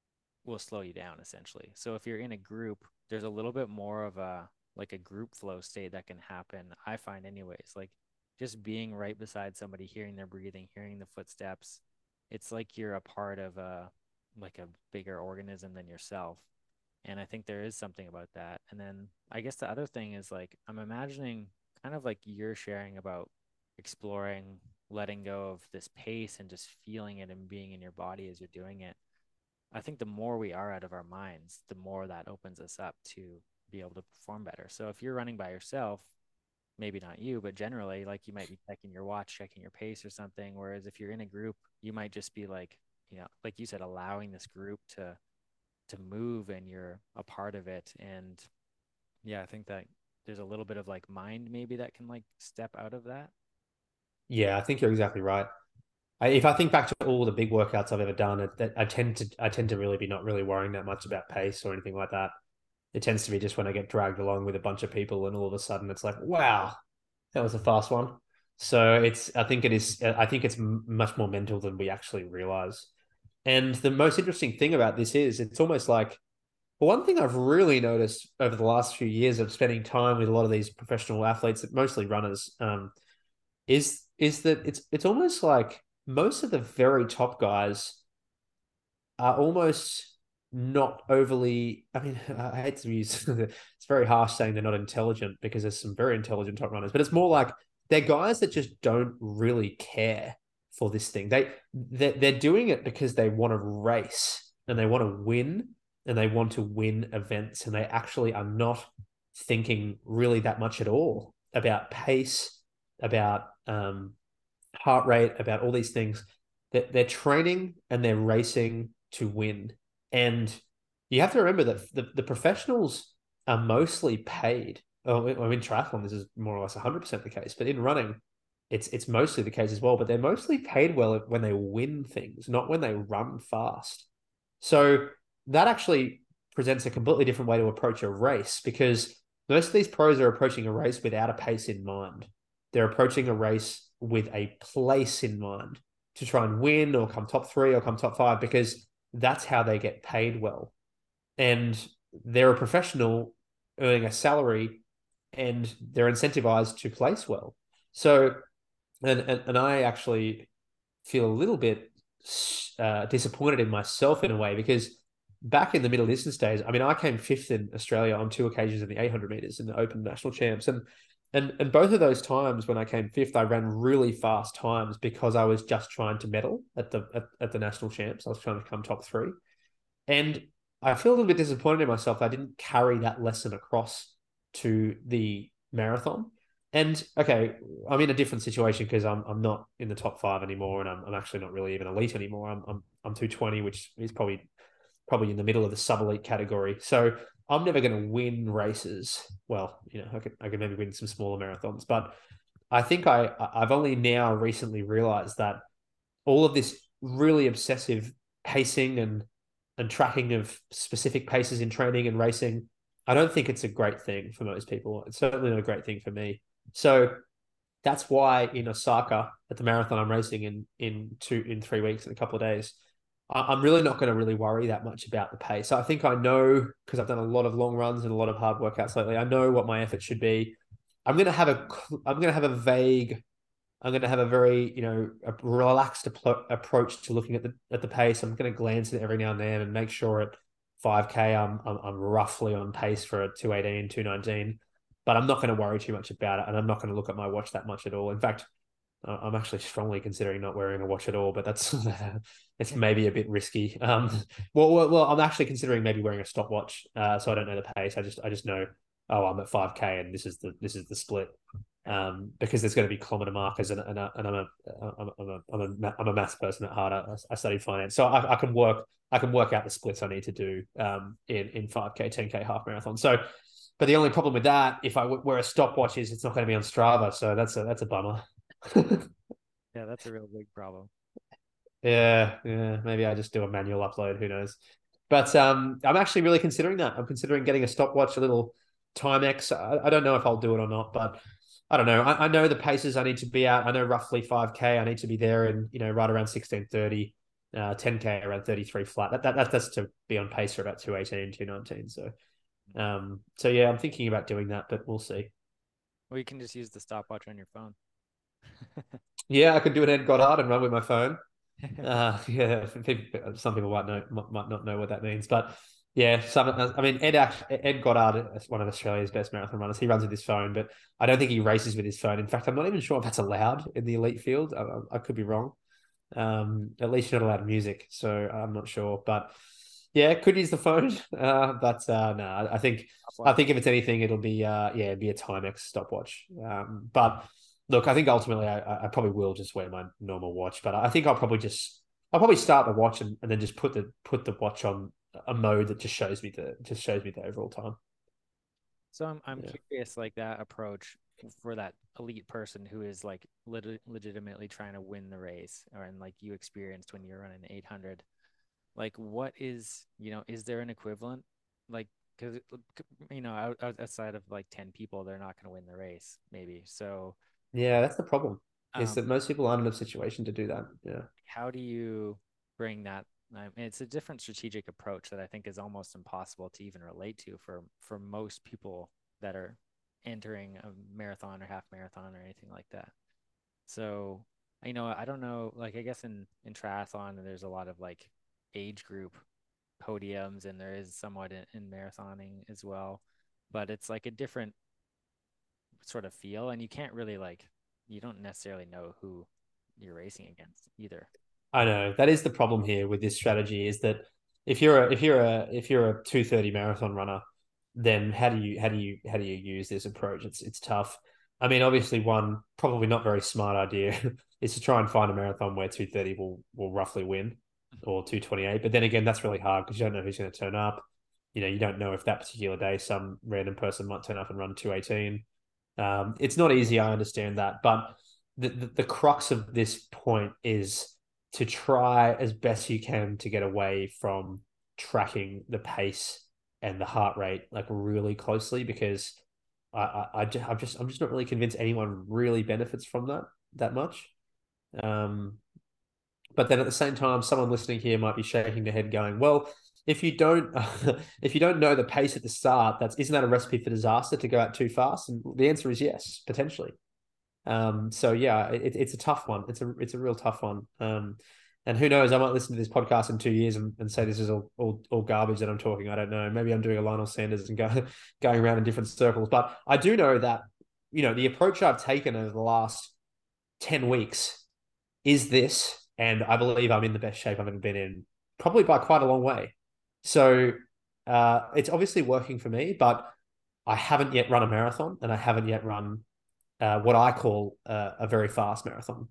will slow you down essentially. So if you're in a group, there's a little bit more of a like a group flow state that can happen, I find anyways. Like just being right beside somebody, hearing their breathing, hearing the footsteps, it's like you're a part of a like a bigger organism than yourself. And I think there is something about that. And then I guess the other thing is like I'm imagining kind of like you're sharing about exploring, letting go of this pace and just feeling it and being in your body as you're doing it. I think the more we are out of our minds, the more that opens us up to be able to perform better. So if you're running by yourself, maybe not you, but generally, like you might be checking your watch, checking your pace or something. Whereas if you're in a group, you might just be like, like you said, allowing this group to move and you're a part of it. And yeah, I think that there's a little bit of like mind maybe that can like step out of that. Yeah, I think you're exactly right. If I think back to all the big workouts I've ever done, I tend to really be not really worrying that much about pace or anything like that. It tends to be just when I get dragged along with a bunch of people, and all of a sudden it's like, wow, that was a fast one. So I think it's much more mental than we actually realize. And the most interesting thing about this is it's almost like, well, one thing I've really noticed over the last few years of spending time with a lot of these professional athletes, mostly runners, is that it's almost like most of the very top guys are almost not overly. I mean, I hate to use it's very harsh saying they're not intelligent because there's some very intelligent top runners, but it's more like they're guys that just don't really care for this thing. They're doing it because they want to race and they want to win and they want to win events, and they actually are not thinking really that much at all about pace, about heart rate, about all these things. They're training and they're racing to win. And you have to remember that the professionals are mostly paid. Oh, I mean, triathlon, this is more or less 100% the case, but in running, it's mostly the case as well. But they're mostly paid well when they win things, not when they run fast. So that actually presents a completely different way to approach a race, because most of these pros are approaching a race without a pace in mind. They're approaching a race with a place in mind to try and win or come top three or come top five, because that's how they get paid well. And they're a professional earning a salary and they're incentivized to place well. So, and I actually feel a little bit disappointed in myself in a way, because back in the middle distance days, I mean, I came fifth in Australia on two occasions in the 800 meters in the Open National Champs, and both of those times when I came fifth, I ran really fast times because I was just trying to medal at the national champs. I was trying to come top three, and I feel a little bit disappointed in myself. I didn't carry that lesson across to the marathon. And okay, I'm in a different situation because I'm not in the top five anymore, and I'm actually not really even elite anymore. I'm 220, which is probably in the middle of the sub elite category. So I'm never going to win races. Well, I could maybe win some smaller marathons, but I think I've only now recently realized that all of this really obsessive pacing and tracking of specific paces in training and racing, I don't think it's a great thing for most people. It's certainly not a great thing for me. So that's why in Osaka at the marathon I'm racing in 3 weeks in a couple of days, I'm really not going to really worry that much about the pace. I think I know, because I've done a lot of long runs and a lot of hard workouts lately, I know what my effort should be. I'm going to have a vague, I'm going to have a very, a relaxed approach to looking at the pace. I'm going to glance at it every now and then and make sure at 5K I'm roughly on pace for a 218, 219, but I'm not going to worry too much about it, and I'm not going to look at my watch that much at all. In fact, I'm actually strongly considering not wearing a watch at all, but that's it's maybe a bit risky. Well, I'm actually considering maybe wearing a stopwatch, so I don't know the pace. I just know, oh, I'm at 5K and this is the split. Because there's going to be kilometer markers, and I'm a maths person at heart. I studied finance, so I can work out the splits I need to do in 5K, 10K, half marathon. So, but the only problem with that, if I wear a stopwatch, is it's not going to be on Strava. So that's a bummer. Yeah, that's a real big problem. Yeah. Maybe I just do a manual upload. Who knows? But I'm actually really considering that. I'm considering getting a stopwatch, a little Timex. I don't know if I'll do it or not, but I don't know. I know the paces I need to be at. I know roughly 5K. I need to be there in right around 16:30. 10K around 33 flat. That's to be on pace for about 218, 219. So yeah, I'm thinking about doing that, but we'll see. Or you can just use the stopwatch on your phone. Yeah, I could do an Ed Goddard and run with my phone. Yeah, some people might not know what that means, but yeah, I mean, Ed Goddard is one of Australia's best marathon runners. He runs with his phone, but I don't think he races with his phone. In fact, I'm not even sure if that's allowed in the elite field. I could be wrong. At least you're not allowed music, so I'm not sure. But yeah, could use the phone. But no, I Stopwatch. think if it's anything, it'll be it'd be a Timex stopwatch. But look, I think ultimately I probably will just wear my normal watch. But I think I'll probably start the watch and then just put the watch on a mode that just shows me the overall time. So I'm Yeah. curious, like that approach for that elite person who is like legitimately trying to win the race, or and like you experienced when you're running 800. Like, what is, is there an equivalent? Like, because outside of like 10 people, they're not going to win the race, maybe. So, Yeah, that's the problem. Is um, that most people aren't in a situation to do that. Yeah. how do you bring that? I mean, it's a different strategic approach that I think is almost impossible to even relate to for most people that are entering a marathon or half marathon or anything like that. So, I don't know, like I guess in triathlon there's a lot of like age group podiums and there is somewhat in marathoning as well, but it's like a different sort of feel and you can't really like you don't necessarily know who you're racing against either. I know that is the problem here with this strategy is that if you're a 2:30 marathon runner, then how do you use this approach? It's tough. I mean, obviously, one probably not very smart idea is to try and find a marathon where 2:30 will roughly win or 2:28. But then again, that's really hard because you don't know who's going to turn up. You don't know if that particular day some random person might turn up and run 2:18. It's not easy. I understand that, but the crux of this point is to try as best you can to get away from tracking the pace and the heart rate like really closely because I'm just not really convinced anyone really benefits from that much. Um, but then at the same time, someone listening here might be shaking their head, going, "Well, if you don't if you don't know the pace at the start, that's isn't that a recipe for disaster to go out too fast?" And the answer is yes, potentially. So yeah, it's a tough one. It's a real tough one. And who knows? I might listen to this podcast in 2 years and say this is all garbage that I'm talking. I don't know. Maybe I'm doing a Lionel Sanders and going around in different circles. But I do know that the approach I've taken over the last 10 weeks is this, and I believe I'm in the best shape I've ever been in, probably by quite a long way. So it's obviously working for me, but I haven't yet run a marathon, and I haven't yet run what I call a very fast marathon.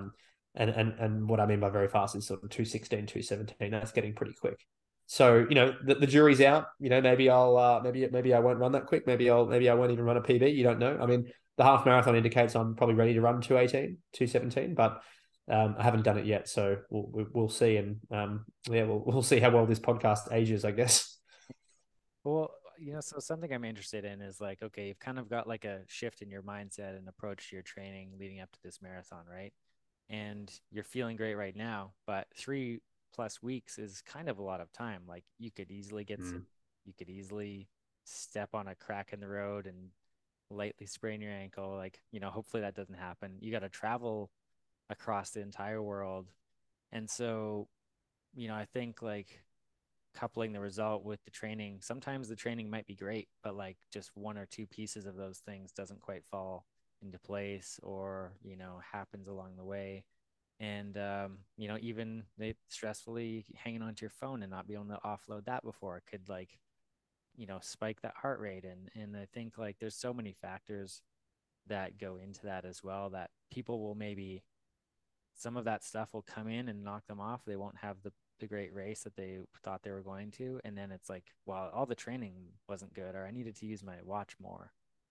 And what I mean by very fast is sort of 2:16, 2:17. That's getting pretty quick. So the jury's out. Maybe I'll maybe I won't run that quick. Maybe I won't even run a PB. You don't know. I mean, the half marathon indicates I'm probably ready to run 2:18, 2:17, but I haven't done it yet. So we'll see, and yeah, we'll see how well this podcast ages, I guess. Well, so something I'm interested in is like, okay, you've kind of got like a shift in your mindset and approach to your training leading up to this marathon, right? And you're feeling great right now, but 3+ weeks is kind of a lot of time. Like Mm. you could easily step on a crack in the road and lightly sprain your ankle. Like, hopefully that doesn't happen. You got to travel across the entire world. And so, I think like coupling the result with the training, sometimes the training might be great, but like just one or two pieces of those things doesn't quite fall into place or, happens along the way. And, even they stressfully hanging onto your phone and not being able to offload that before it could like, spike that heart rate. And I think like there's so many factors that go into that as well that people will maybe some of that stuff will come in and knock them off. They won't have the great race that they thought they were going to. And then it's like, well, all the training wasn't good, or I needed to use my watch more.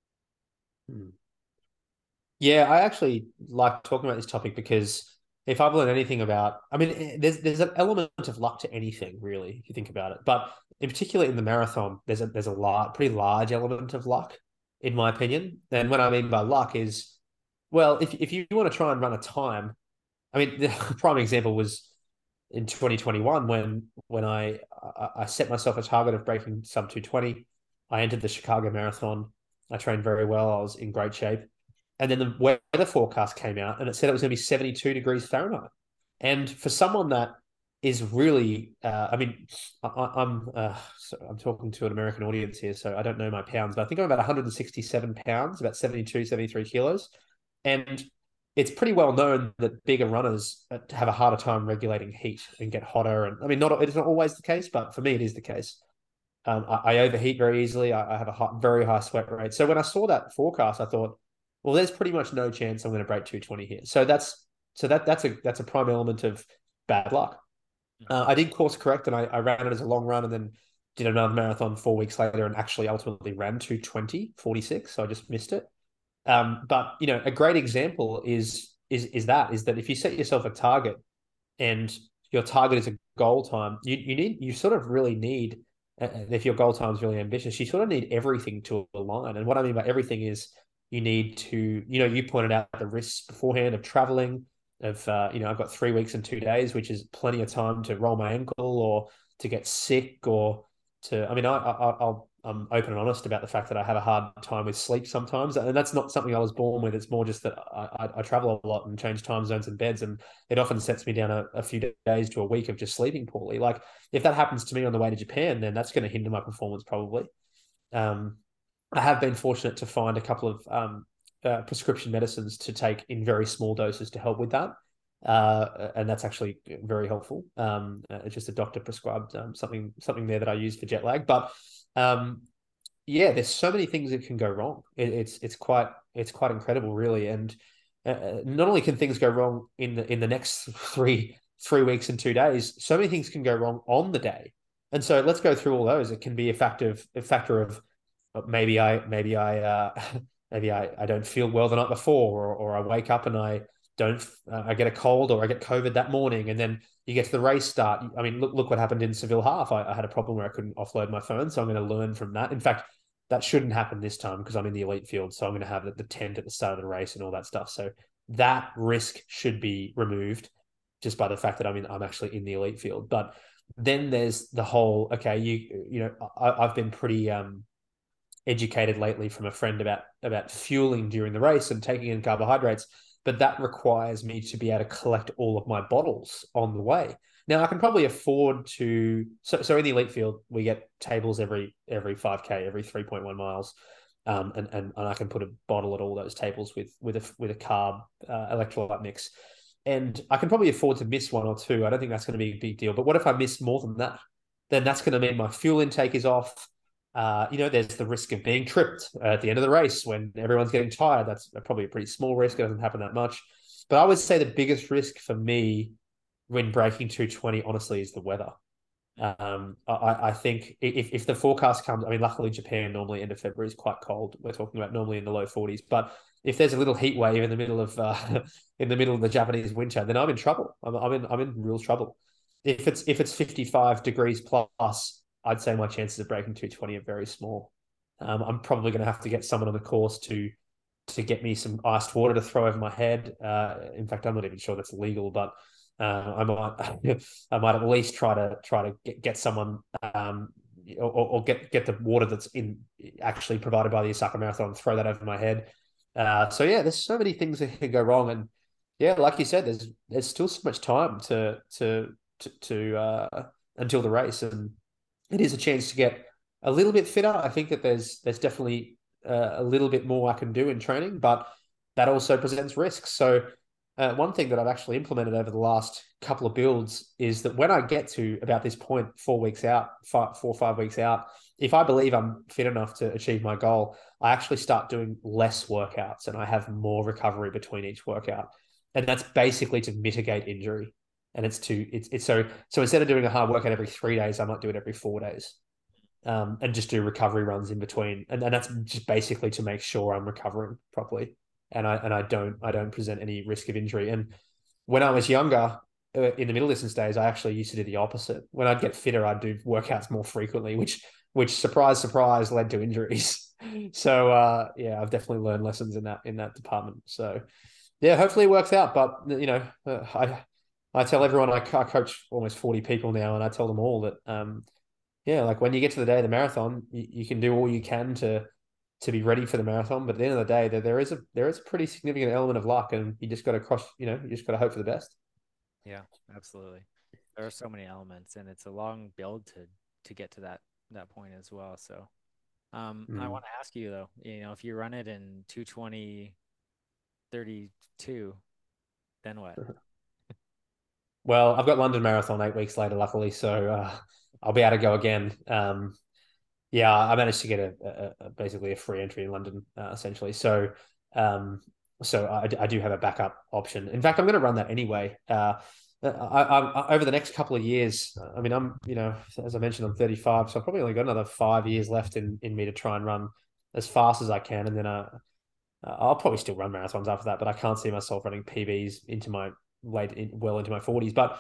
Mm. Yeah, I actually like talking about this topic because if I've learned anything about, I mean, there's an element of luck to anything, really, if you think about it. But in particular in the marathon, there's a pretty large element of luck, in my opinion. And what I mean by luck is, well, if you want to try and run a time, I mean, the prime example was in 2021 when I set myself a target of breaking sub 220. I entered the Chicago Marathon. I trained very well. I was in great shape. And then the weather forecast came out and it said it was going to be 72 degrees Fahrenheit. And for someone that is really, I mean, I'm talking to an American audience here, so I don't know my pounds, but I think I'm about 167 pounds, about 72, 73 kilos. And it's pretty well known that bigger runners have a harder time regulating heat and get hotter. And I mean, it's not always the case, but for me, it is the case. I overheat very easily. I have a very high sweat rate. So when I saw that forecast, I thought, well, there's pretty much no chance I'm going to break 220 here. So that's a prime element of bad luck. I did course correct and I ran it as a long run and then did another marathon 4 weeks later and actually ultimately ran 220:46. So I just missed it. But a great example is that if you set yourself a target and your target is a goal time, you sort of really need, if your goal time is really ambitious, you sort of need everything to align. And what I mean by everything is you need to, you pointed out the risks beforehand of traveling, I've got 3 weeks and 2 days, which is plenty of time to roll my ankle or to get sick or to, I mean, I'm open and honest about the fact that I have a hard time with sleep sometimes. And that's not something I was born with. It's more just that I travel a lot and change time zones and beds. And it often sets me down a few days to a week of just sleeping poorly. Like if that happens to me on the way to Japan, then that's going to hinder my performance probably. I have been fortunate to find a couple of prescription medicines to take in very small doses to help with that. And that's actually very helpful. It's just a doctor prescribed something there that I use for jet lag. But yeah, there's so many things that can go wrong. It's quite incredible, really. And not only can things go wrong in the next three weeks and 2 days, so many things can go wrong on the day. And so let's go through all those. It can be a factor of maybe I don't feel well the night before, or I wake up and I don't I get a cold or I get COVID that morning, and then you get to the race start. I mean, look what happened in Seville half. I had a problem where I couldn't offload my phone, so I'm going to learn from that. In fact, that shouldn't happen this time because I'm in the elite field, so I'm going to have the tent at the start of the race and all that stuff. So that risk should be removed just by the fact that I'm actually in the elite field. But then there's the whole, okay, I've been pretty educated lately from a friend about fueling during the race and taking in carbohydrates, but that requires me to be able to collect all of my bottles on the way. Now I can probably afford to. So in the elite field, we get tables every 5K, every 3.1 miles, and I can put a bottle at all those tables with a carb electrolyte mix, and I can probably afford to miss one or two. I don't think that's going to be a big deal. But what if I miss more than that? Then that's going to mean my fuel intake is off. There's the risk of being tripped at the end of the race when everyone's getting tired. That's probably a pretty small risk. It doesn't happen that much. But I would say the biggest risk for me when breaking 220, honestly, is the weather. I think if the forecast comes, I mean, luckily Japan normally end of February is quite cold. We're talking about normally in the low 40s. But if there's a little heat wave in the middle of the Japanese winter, then I'm in trouble. I'm in real trouble. If it's 55 degrees plus, I'd say my chances of breaking 220 are very small. I'm probably going to have to get someone on the course to get me some iced water to throw over my head. In fact, I'm not even sure that's legal, but I might at least try to get someone or get the water that's actually provided by the Osaka Marathon and throw that over my head. So yeah, there's so many things that can go wrong, and yeah, like you said, there's still so much time to until the race, and it is a chance to get a little bit fitter. I think that there's definitely a little bit more I can do in training, but that also presents risks. So one thing that I've actually implemented over the last couple of builds is that when I get to about this point, 4 weeks out, 4 or 5 weeks out, if I believe I'm fit enough to achieve my goal, I actually start doing less workouts and I have more recovery between each workout. And that's basically to mitigate injury. And it's so instead of doing a hard workout every 3 days, I might do it every 4 days, and just do recovery runs in between. And that's just basically to make sure I'm recovering properly, and I don't present any risk of injury. And when I was younger, in the middle distance days, I actually used to do the opposite. When I'd get fitter, I'd do workouts more frequently, which surprise led to injuries. So yeah, I've definitely learned lessons in that department. So yeah, hopefully it works out. But I tell everyone I coach almost 40 people now, and I tell them all that yeah, like when you get to the day of the marathon, you can do all you can to be ready for the marathon. But at the end of the day, there is a pretty significant element of luck, and you just got to you just got to hope for the best. Yeah, absolutely. There are so many elements, and it's a long build to get to that point as well. So, I Mm. want to ask you though, if you run it in 2:20:32, then what? Well, I've got London Marathon 8 weeks later, luckily, so I'll be able to go again. Yeah, I managed to get basically a free entry in London, essentially. Um, I do have a backup option. In fact, I'm going to run that anyway. Over the next couple of years, I mean, as I mentioned, I'm 35, so I've probably only got another 5 years left in me to try and run as fast as I can, and then I'll probably still run marathons after that, but I can't see myself running PBs into my well into my 40s. But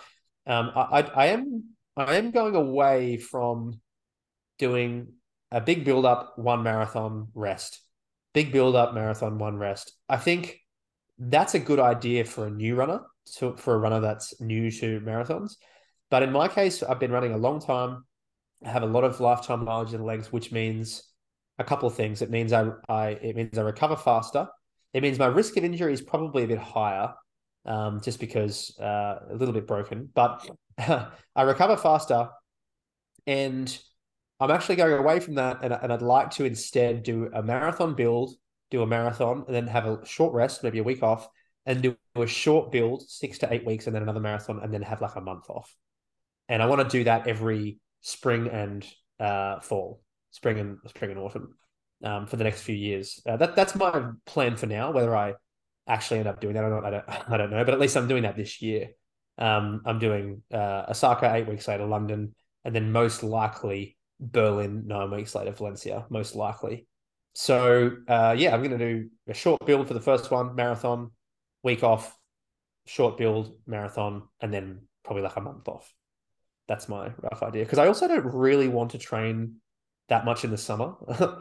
I am going away from doing a big build up, one marathon rest, big build up, marathon, one rest. I think that's a good idea for a new runner, for a runner that's new to marathons. But in my case, I've been running a long time. I have a lot of lifetime mileage in the legs, which means a couple of things. It means I recover faster. It means my risk of injury is probably a bit higher, just because a little bit broken. But I recover faster, and I'm actually going away from that, and I'd like to instead do a marathon build, do a marathon, and then have a short rest, maybe a week off, and do a short build, 6 to 8 weeks, and then another marathon, and then have like a month off. And I want to do that every spring and fall, spring and autumn, for the next few years. That's my plan for now. Whether I actually end up doing that or not, I don't know. But at least I'm doing that this year. I'm doing Osaka 8 weeks later, London, and then most likely Berlin 9 weeks later, Valencia, most likely. So yeah, I'm going to do a short build for the first one, marathon, week off, short build, marathon, and then probably like a month off. That's my rough idea. Because I also don't really want to train that much in the summer.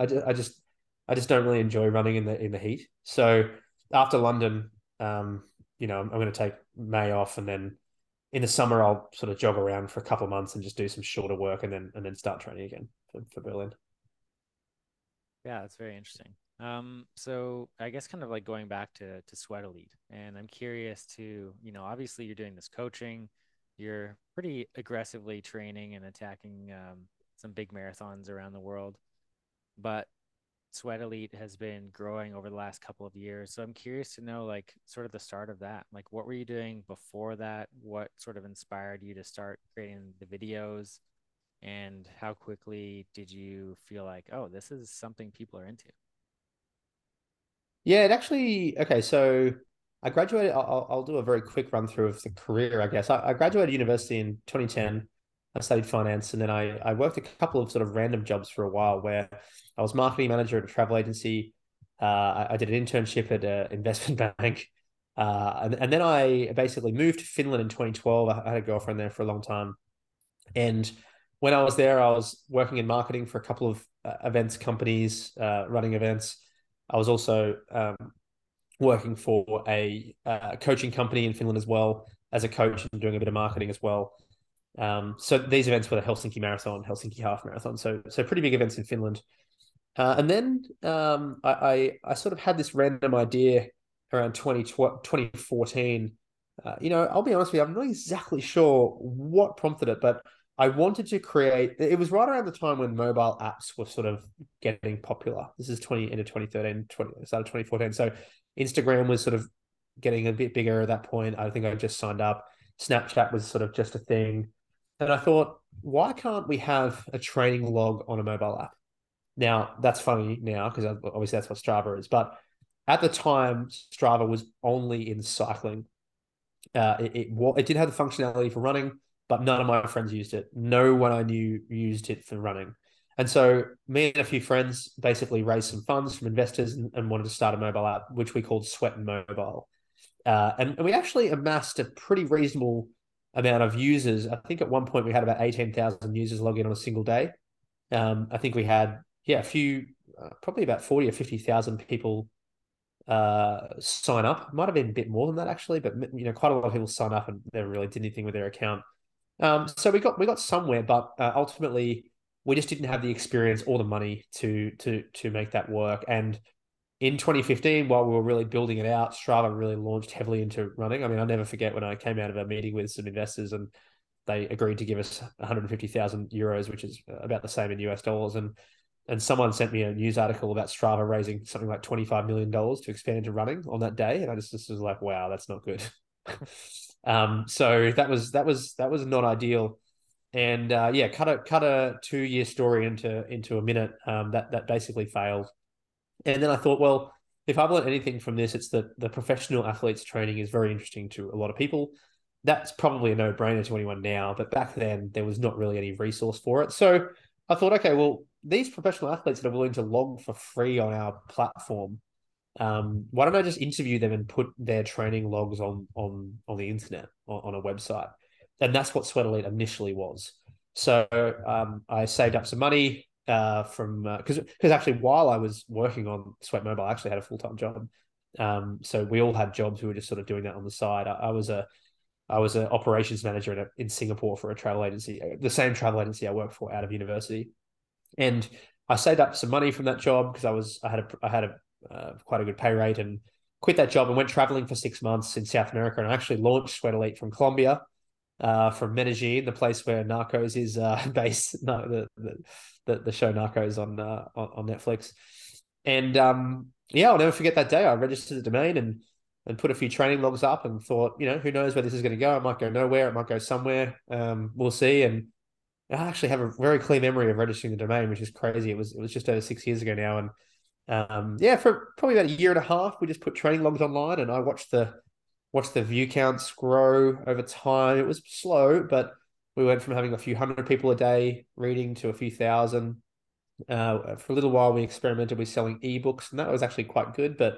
I just don't really enjoy running in the heat. So after London, I'm going to take May off, and then in the summer I'll sort of jog around for a couple of months and just do some shorter work, and then start training again for Berlin. Yeah, that's very interesting. So I guess kind of like going back to Sweat Elite, and I'm curious to, obviously you're doing this coaching, you're pretty aggressively training and attacking some big marathons around the world, but Sweat Elite has been growing over the last couple of years. So I'm curious to know, like, sort of the start of that. Like, what were you doing before that? What sort of inspired you to start creating the videos? And how quickly did you feel like, oh, this is something people are into? Yeah, it actually okay. So I graduated. I'll do a very quick run through of the career, I guess. I graduated university in 2010. I studied finance, and then I worked a couple of sort of random jobs for a while where I was marketing manager at a travel agency. I did an internship at an investment bank, and then I basically moved to Finland in 2012. I had a girlfriend there for a long time, and when I was there, I was working in marketing for a couple of events companies, running events. I was also working for a coaching company in Finland as well as a coach and doing a bit of marketing as well. So these events were the Helsinki Marathon, Helsinki Half Marathon, so pretty big events in Finland. And then I sort of had this random idea around 2014. I'll be honest with you, I'm not exactly sure what prompted it, but I wanted to create. It was right around the time when mobile apps were sort of getting popular. This is 20 into 2013, started 2014. So Instagram was sort of getting a bit bigger at that point. I think I just signed up. Snapchat was sort of just a thing. And I thought, why can't we have a training log on a mobile app? Now, that's funny now because obviously that's what Strava is. But at the time, Strava was only in cycling. It did have the functionality for running, but none of my friends used it. No one I knew used it for running. And so me and a few friends basically raised some funds from investors and wanted to start a mobile app, which we called Sweat and Mobile. And we actually amassed a pretty reasonable amount of users. I think at one point we had about 18,000 users log in on a single day. I think we had, yeah, a few, probably about 40 or 50,000 people sign up. Might have been a bit more than that actually, but quite a lot of people sign up and never really did anything with their account. So we got somewhere, but ultimately we just didn't have the experience or the money to make that work. And in 2015, while we were really building it out, Strava really launched heavily into running. I mean, I'll never forget when I came out of a meeting with some investors and they agreed to give us 150,000 euros, which is about the same in US dollars. And someone sent me a news article about Strava raising something like $25 million to expand into running on that day. And I just was like, wow, that's not good. So that was not ideal. And yeah, cut a 2 year story into a minute. That basically failed. And then I thought, well, if I've learned anything from this, it's that the professional athletes training is very interesting to a lot of people. That's probably a no-brainer to anyone now, but back then there was not really any resource for it. So I thought, okay, well, these professional athletes that are willing to log for free on our platform, why don't I just interview them and put their training logs on the internet on a website? And that's what Sweat Elite initially was. So I saved up some money from because actually while I was working on Sweat Mobile, I actually had a full-time job. So we all had jobs. We were just sort of doing that on the side. I was an operations manager in Singapore for a travel agency, the same travel agency I worked for out of university, and I saved up some money from that job because I had a quite a good pay rate and quit that job and went traveling for 6 months in South America, and I actually launched Sweat Elite from Colombia, from Medellin, the place where Narcos is based. No, the show Narcos on Netflix, and yeah, I'll never forget that day. I registered the domain and put a few training logs up and thought, who knows where this is going to go? It might go nowhere. It might go somewhere. We'll see. And I actually have a very clear memory of registering the domain, which is crazy. It was just over 6 years ago now, and yeah, for probably about a year and a half, we just put training logs online, and I watched the view counts grow over time. It was slow, but we went from having a few hundred people a day reading to a few thousand. For a little while, we experimented with selling ebooks, and that was actually quite good. But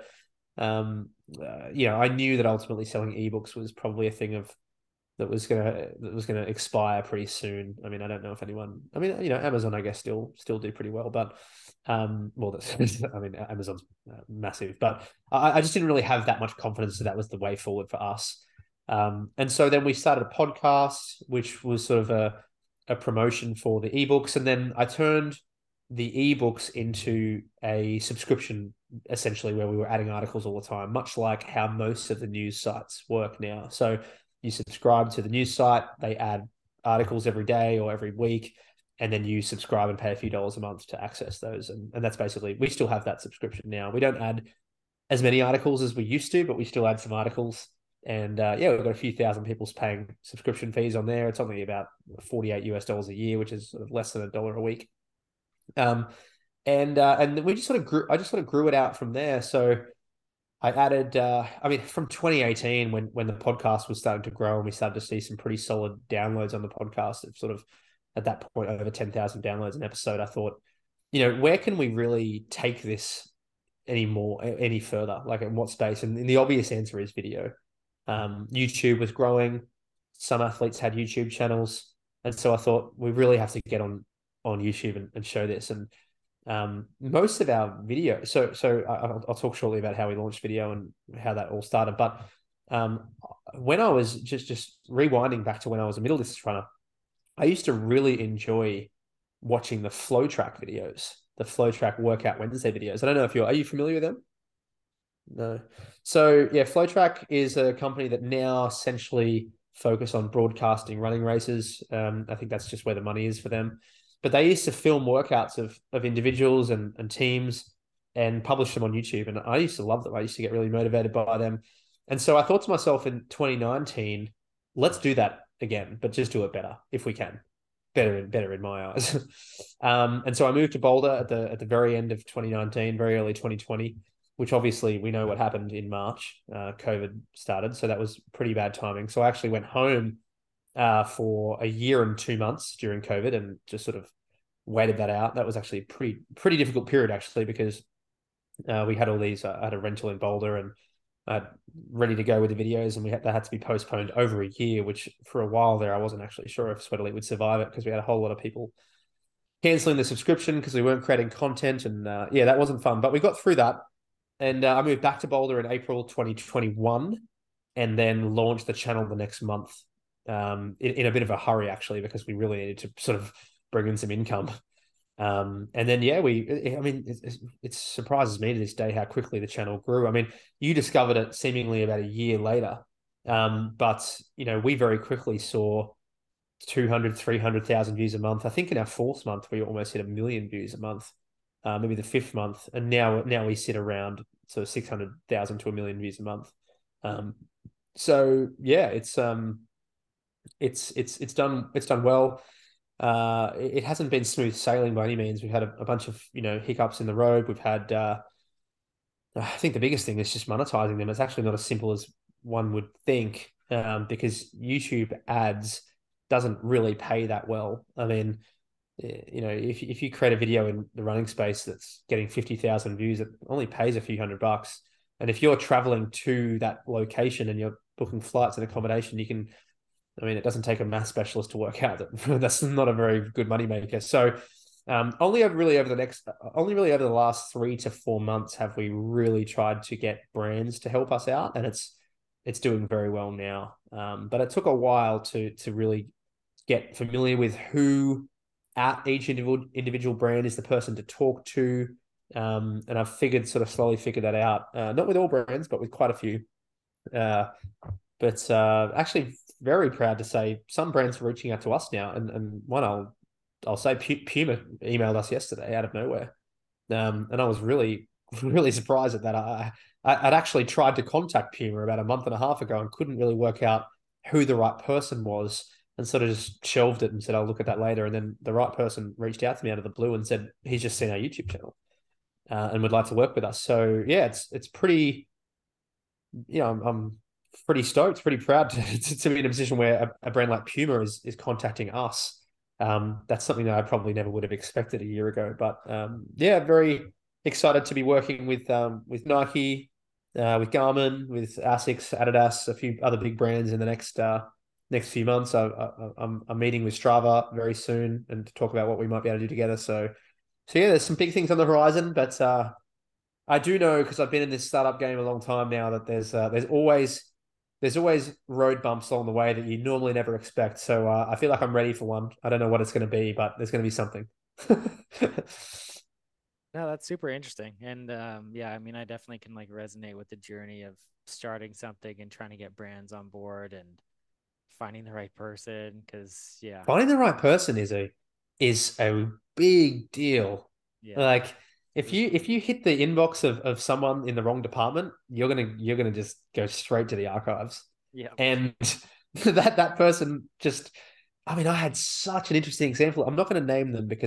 I knew that ultimately selling ebooks was probably a thing that was gonna expire pretty soon. I mean, I don't know if anyone. I mean, Amazon, I guess, still do pretty well, but well, I mean, Amazon's massive, but I just didn't really have that much confidence that was the way forward for us. And so then we started a podcast, which was sort of a promotion for the ebooks, and then I turned the ebooks into a subscription, essentially, where we were adding articles all the time, much like how most of the news sites work now. So you subscribe to the news site, they add articles every day or every week, and then you subscribe and pay a few dollars a month to access those. And that's basically, we still have that subscription now. We don't add as many articles as we used to, but we still add some articles. And yeah, we've got a few thousand people paying subscription fees on there. It's only about $48 a year, which is sort of less than $1 a week. And we just sort of grew. I just sort of grew it out from there. So I added, I mean, from 2018 when the podcast was starting to grow and we started to see some pretty solid downloads on the podcast, it sort of at that point over 10,000 downloads an episode. I thought, where can we really take this any further? Like in what space? And the obvious answer is video. YouTube was growing. Some athletes had YouTube channels, and so I thought we really have to get on YouTube and show this. And most of our video, so I'll talk shortly about how we launched video and how that all started. But when I was just rewinding back to when I was a middle distance runner, I used to really enjoy watching the FlowTrack videos, the FlowTrack Workout Wednesday videos. I don't know if are you familiar with them? No. So yeah, FlowTrack is a company that now essentially focus on broadcasting running races. I think that's just where the money is for them. But they used to film workouts of individuals and teams and publish them on YouTube. And I used to love them. I used to get really motivated by them. And so I thought to myself in 2019, let's do that again, but just do it better if we can. Better in my eyes. And so I moved to Boulder at the very end of 2019, very early 2020, which obviously we know what happened in March. COVID started. So that was pretty bad timing. So I actually went home for a year and 2 months during COVID and just sort of waited that out. That was actually a pretty difficult period, actually, because we had all these, I had a rental in Boulder and ready to go with the videos, and they had to be postponed over a year, which for a while there, I wasn't actually sure if Sweat Elite would survive it because we had a whole lot of people canceling the subscription because we weren't creating content. And yeah, that wasn't fun, but we got through that. And I moved back to Boulder in April 2021 and then launched the channel the next month, in a bit of a hurry, actually, because we really needed to sort of bring in some income. And then, yeah, I mean, it surprises me to this day how quickly the channel grew. I mean, you discovered it seemingly about a year later. But, we very quickly saw 200, 300,000 views a month. I think in our fourth month, we almost hit 1 million views a month, maybe the fifth month. And now we sit around sort of 600,000 to 1 million views a month. Um, so yeah, it's done well. It hasn't been smooth sailing by any means. We've had a bunch of hiccups in the road. We've had I think the biggest thing is just monetizing them. It's actually not as simple as one would think, because YouTube ads doesn't really pay that well. I mean, if you create a video in the running space that's getting 50,000 views, it only pays a few $100. And if you're traveling to that location and you're booking flights and accommodation, I mean, it doesn't take a math specialist to work out that that's not a very good moneymaker. So, only really over the last 3 to 4 months have we really tried to get brands to help us out, and it's doing very well now. But it took a while to really get familiar with who at each individual brand is the person to talk to. And I've slowly figured that out. Not with all brands, but with quite a few. But actually, very proud to say some brands are reaching out to us now, and one I'll say Puma emailed us yesterday out of nowhere, and I was really really surprised at that. I'd actually tried to contact Puma about a month and a half ago and couldn't really work out who the right person was, and sort of just shelved it and said I'll look at that later. And then the right person reached out to me out of the blue and said he's just seen our YouTube channel, and would like to work with us. So yeah, it's pretty. I'm pretty stoked, pretty proud to be in a position where a brand like Puma is contacting us. That's something that I probably never would have expected a year ago. But yeah, very excited to be working with Nike, with Garmin, with Asics, Adidas, a few other big brands in the next few months. I'm meeting with Strava very soon and to talk about what we might be able to do together. So yeah, there's some big things on the horizon, but I do know because I've been in this startup game a long time now that there's always road bumps along the way that you normally never expect. So I feel like I'm ready for one. I don't know what it's going to be, but there's going to be something. No, that's super interesting. And yeah, I mean, I definitely can like resonate with the journey of starting something and trying to get brands on board and finding the right person. Cause yeah, Finding the right person is a big deal. yeah, Like if you hit the inbox of someone in the wrong department, you're gonna just go straight to the archives. yeah, And that person just, I mean, I had such an interesting example. I'm not going to name them because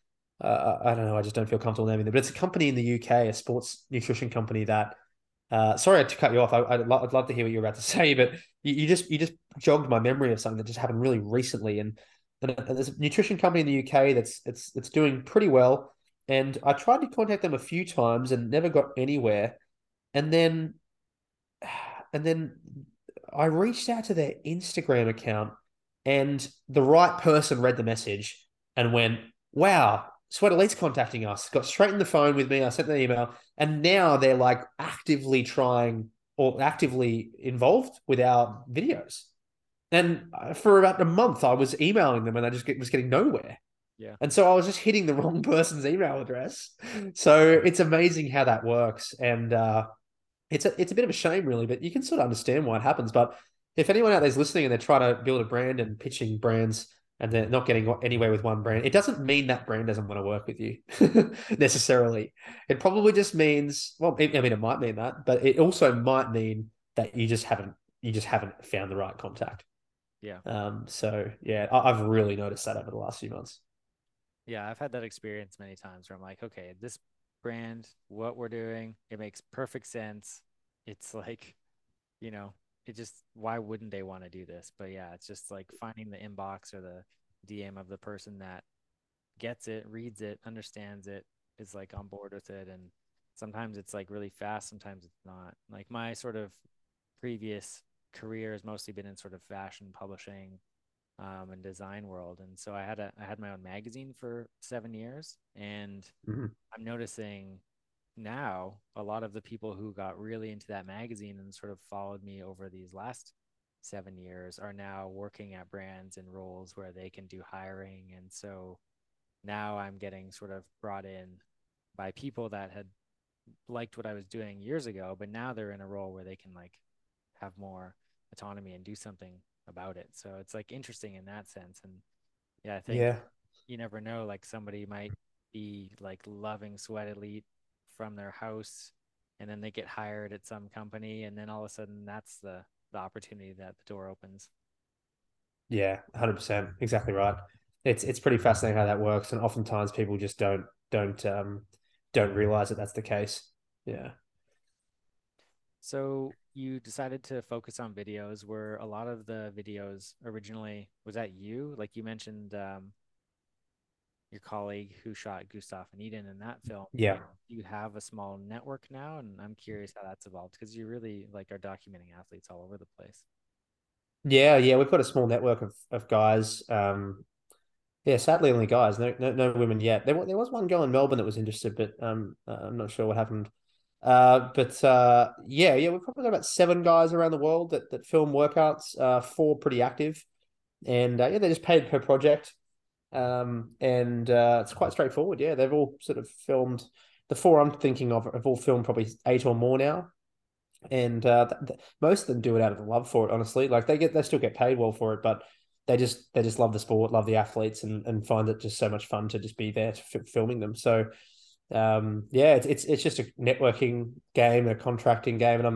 I don't know, I just don't feel comfortable naming them. But it's a company in the UK, a sports nutrition company that. Sorry to cut you off. I'd love to hear what you're about to say, but you just jogged my memory of something that just happened really recently. And there's a nutrition company in the UK that's doing pretty well. And I tried to contact them a few times and never got anywhere. And then and then I reached out to their Instagram account, and the right person read the message and went, "Wow, Sweat Elite's contacting us." Got straight in the phone with me. I sent the email, and now they're like actively trying or actively involved with our videos. And for about a month, I was emailing them, and I just was getting nowhere. yeah. And so I was just hitting the wrong person's email address. So it's amazing how that works. And it's a bit of a shame, really, but you can sort of understand why it happens. But if anyone out there's listening and they're trying to build a brand and pitching brands and they're not getting anywhere with one brand, it doesn't mean that brand doesn't want to work with you necessarily. It probably just means, well, I mean, it might mean that, but it also might mean that you just haven't found the right contact. Yeah. So yeah, I've really noticed that over the last few months. Yeah, I've had that experience many times where I'm like, okay, this brand, what we're doing, it makes perfect sense. It's like, you know, it just, why wouldn't they want to do this? But yeah, it's just like finding the inbox or the DM of the person that gets it, reads it, understands it, is like on board with it. And sometimes it's like really fast, sometimes it's not. Like my sort of previous career has mostly been in sort of fashion publishing, and design world. And so I had my own magazine for 7 years, and Mhm. I'm noticing now a lot of the people who got really into that magazine and sort of followed me over these last 7 years are now working at brands and roles where they can do hiring. And so now I'm getting sort of brought in by people that had liked what I was doing years ago, but now they're in a role where they can like have more autonomy and do something about it. So it's like interesting in that sense. And yeah, I think Yeah. you never know, like somebody might be like loving Sweat Elite from their house and then they get hired at some company and then all of a sudden that's the opportunity that the door opens. Yeah, 100%. Exactly right. It's pretty fascinating how that works, and oftentimes people just don't realize that that's the case. Yeah. So you decided to focus on videos. Were a lot of the videos originally, was that you? Like you mentioned your colleague who shot Gustav and Eden in that film. Yeah. Like you have a small network now, and I'm curious how that's evolved because you really like are documenting athletes all over the place. Yeah, yeah. We've got a small network of guys. Yeah, sadly only guys. No women yet. There was one girl in Melbourne that was interested, but I'm not sure what happened. But yeah, we've probably got about 7 guys around the world that film workouts. 4 pretty active, and yeah, they're just paid per project. And it's quite straightforward. Yeah, they've all sort of filmed. The 4 I'm thinking of have all filmed probably 8 or more now, and most of them do it out of the love for it. Honestly, like they still get paid well for it, but they just love the sport, love the athletes, and find it just so much fun to just be there filming them. So yeah, it's just a networking game, a contracting game, and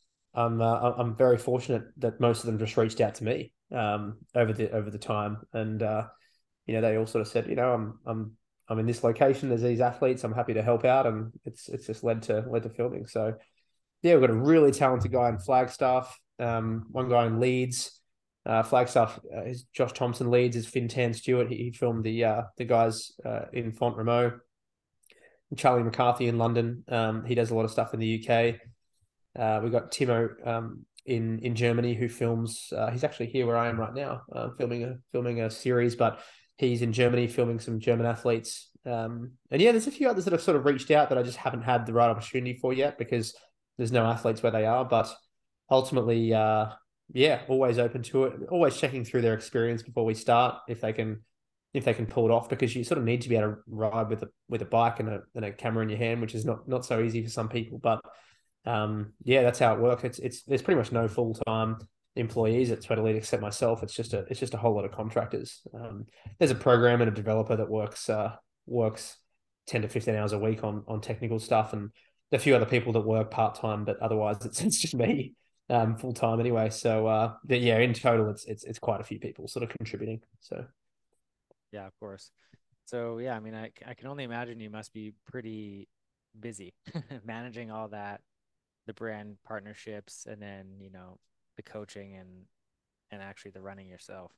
I'm very fortunate that most of them just reached out to me over the time, and they all sort of said, I'm in this location. There's these athletes. I'm happy to help out, and it's just led to filming. So yeah, we've got a really talented guy in Flagstaff. One guy in Leeds. Flagstaff is Josh Thompson. Leeds is Fintan Stewart. He filmed the guys in Font Romeu. Charlie McCarthy in London. He does a lot of stuff in the UK. We got Timo in Germany who films. He's actually here where I am right now, filming a series, but he's in Germany filming some German athletes. And yeah, there's a few others that have sort of reached out that I just haven't had the right opportunity for yet because there's no athletes where they are. But ultimately, yeah, always open to it. Always checking through their experience before we start if they can pull it off, because you sort of need to be able to ride with a bike and a camera in your hand, which is not so easy for some people. But yeah, that's how it works. It's there's pretty much no full-time employees at Sweat Elite except myself. It's just a whole lot of contractors. There's a program and a developer that works 10 to 15 hours a week on technical stuff, and a few other people that work part-time, but otherwise it's just me full-time anyway. So but yeah, in total it's quite a few people sort of contributing. So Yeah, of course. So yeah, I mean, I can only imagine you must be pretty busy managing all that, the brand partnerships, and then, the coaching and actually the running yourself.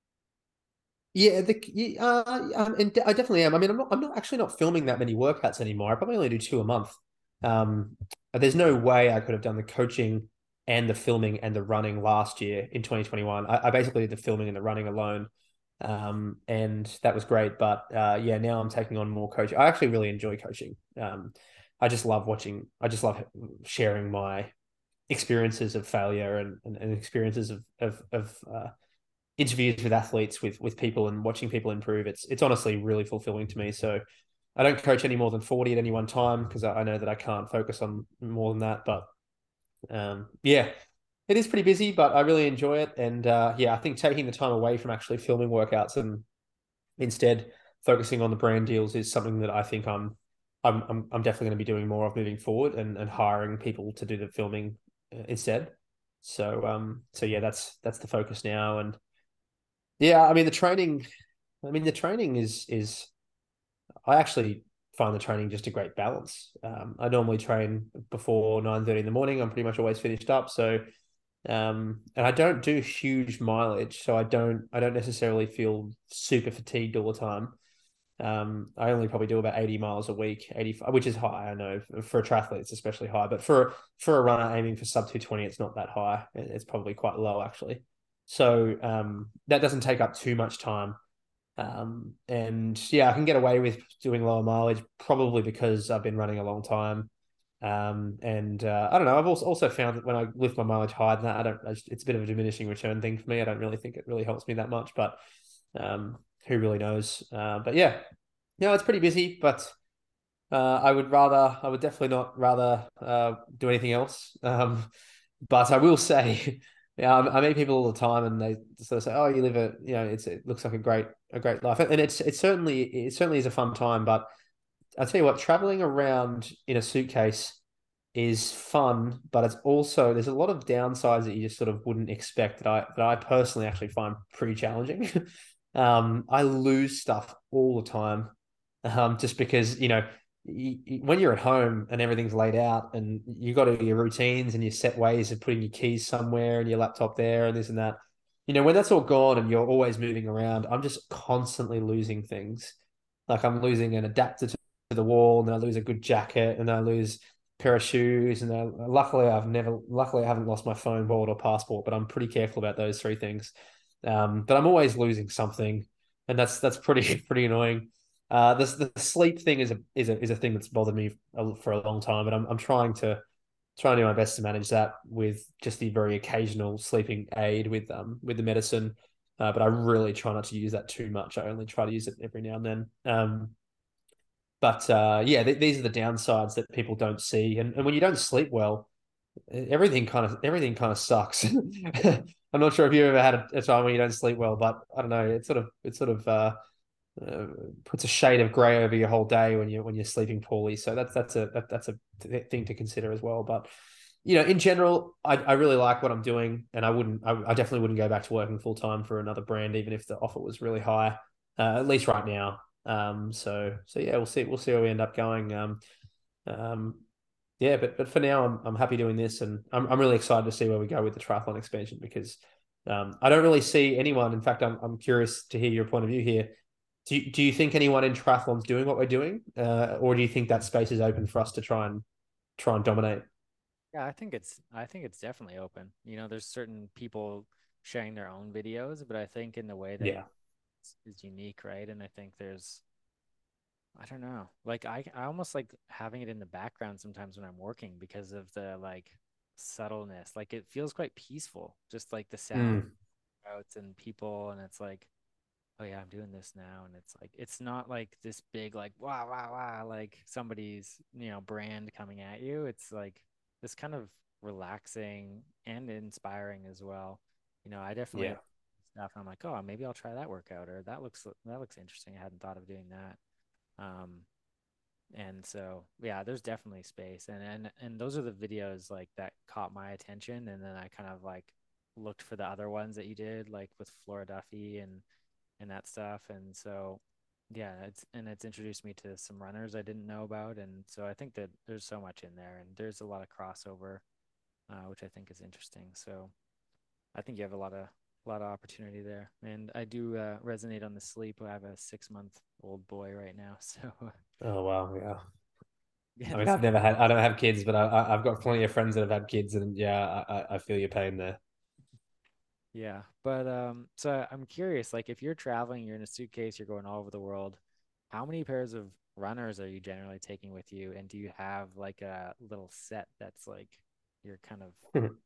yeah, and I definitely am. I mean, I'm not actually not filming that many workouts anymore. I probably only do 2 a month. Um, there's no way I could have done the coaching and the filming and the running last year in 2021. I basically did the filming and the running alone, and that was great. But yeah, now I'm taking on more coaching. I actually really enjoy coaching. I just love watching. I just love sharing my experiences of failure and experiences of interviews with athletes with people and watching people improve. It's honestly really fulfilling to me. So I don't coach any more than 40 at any one time because I know that I can't focus on more than that. But yeah, it is pretty busy, but I really enjoy it. And yeah, I think taking the time away from actually filming workouts and instead focusing on the brand deals is something that I think I'm definitely going to be doing more of moving forward, and hiring people to do the filming instead. So yeah, that's the focus now. And yeah, I mean the training is I actually find the training just a great balance. I normally train before 9:30 in the morning. I'm pretty much always finished up. So and I don't do huge mileage, so I don't necessarily feel super fatigued all the time. I only probably do about 80 miles a week, 85, which is high. I know for a triathlete, it's especially high, but for a runner aiming for sub 220, it's not that high. It's probably quite low actually. So that doesn't take up too much time. And yeah, I can get away with doing lower mileage probably because I've been running a long time. And I don't know. I've also found that when I lift my mileage higher than that, it's a bit of a diminishing return thing for me. I don't really think it really helps me that much, but who really knows? But yeah, it's pretty busy, but I would definitely not rather do anything else. But I will say, yeah, I meet people all the time, and they sort of say, "Oh, you live it looks like a great life," and it certainly is a fun time. But I'll tell you what, traveling around in a suitcase is fun, but it's also there's a lot of downsides that you just sort of wouldn't expect that I personally actually find pretty challenging. I lose stuff all the time, just because when you're at home and everything's laid out and you got your routines and your set ways of putting your keys somewhere and your laptop there and this and that, when that's all gone and you're always moving around, I'm just constantly losing things. Like I'm losing an adapter to the wall, and I lose a good jacket, and I lose pair of shoes, and luckily I haven't lost my phone, wallet, or passport, but I'm pretty careful about those three things. But I'm always losing something, and that's pretty pretty annoying. The sleep thing is a thing that's bothered me for a long time, and I'm trying to do my best to manage that with just the very occasional sleeping aid with the medicine. But I really try not to use that too much. I only try to use it every now and then. But yeah, these are the downsides that people don't see, and when you don't sleep well, everything kind of sucks. I'm not sure if you ever had a time when you don't sleep well, but I don't know. Uh, puts a shade of grey over your whole day when you're sleeping poorly. So that's a thing to consider as well. But in general, I really like what I'm doing, and I definitely wouldn't go back to working full time for another brand, even if the offer was really high. At least right now. So yeah, we'll see where we end up going. Um, yeah, but for now, I'm happy doing this, and I'm really excited to see where we go with the triathlon expansion because I don't really see anyone. In fact, I'm curious to hear your point of view here. Do you think anyone in triathlon's doing what we're doing, or do you think that space is open for us to try and dominate? Yeah, I think it's definitely open. There's certain people sharing their own videos, but I think in the way that Yeah, is unique, right? And I think I don't know. Like I almost like having it in the background sometimes when I'm working because of the like subtleness. Like it feels quite peaceful, just like the sound mm, outs and people, and it's like, oh yeah, I'm doing this now, and it's like it's not like this big like wow wow wow like somebody's brand coming at you. It's like this kind of relaxing and inspiring as well. I definitely yeah, have stuff. And I'm like, oh, maybe I'll try that workout, or that looks interesting. I hadn't thought of doing that. Um, and so yeah, there's definitely space, and those are the videos like that caught my attention, and then I kind of like looked for the other ones that you did, like with Flora Duffy and that stuff. And so yeah, it's introduced me to some runners I didn't know about, and so I think that there's so much in there, and there's a lot of crossover, which I think is interesting. So I think you have a lot of opportunity there, and I do resonate on the sleep. I have a 6-month-old boy right now, so oh wow, yeah. I getting mean, some. I don't have kids, but I've got plenty of friends that have had kids, and yeah, I feel your pain there. Yeah, but so I'm curious, like if you're traveling, you're in a suitcase, you're going all over the world, how many pairs of runners are you generally taking with you? And do you have like a little set that's like you're kind of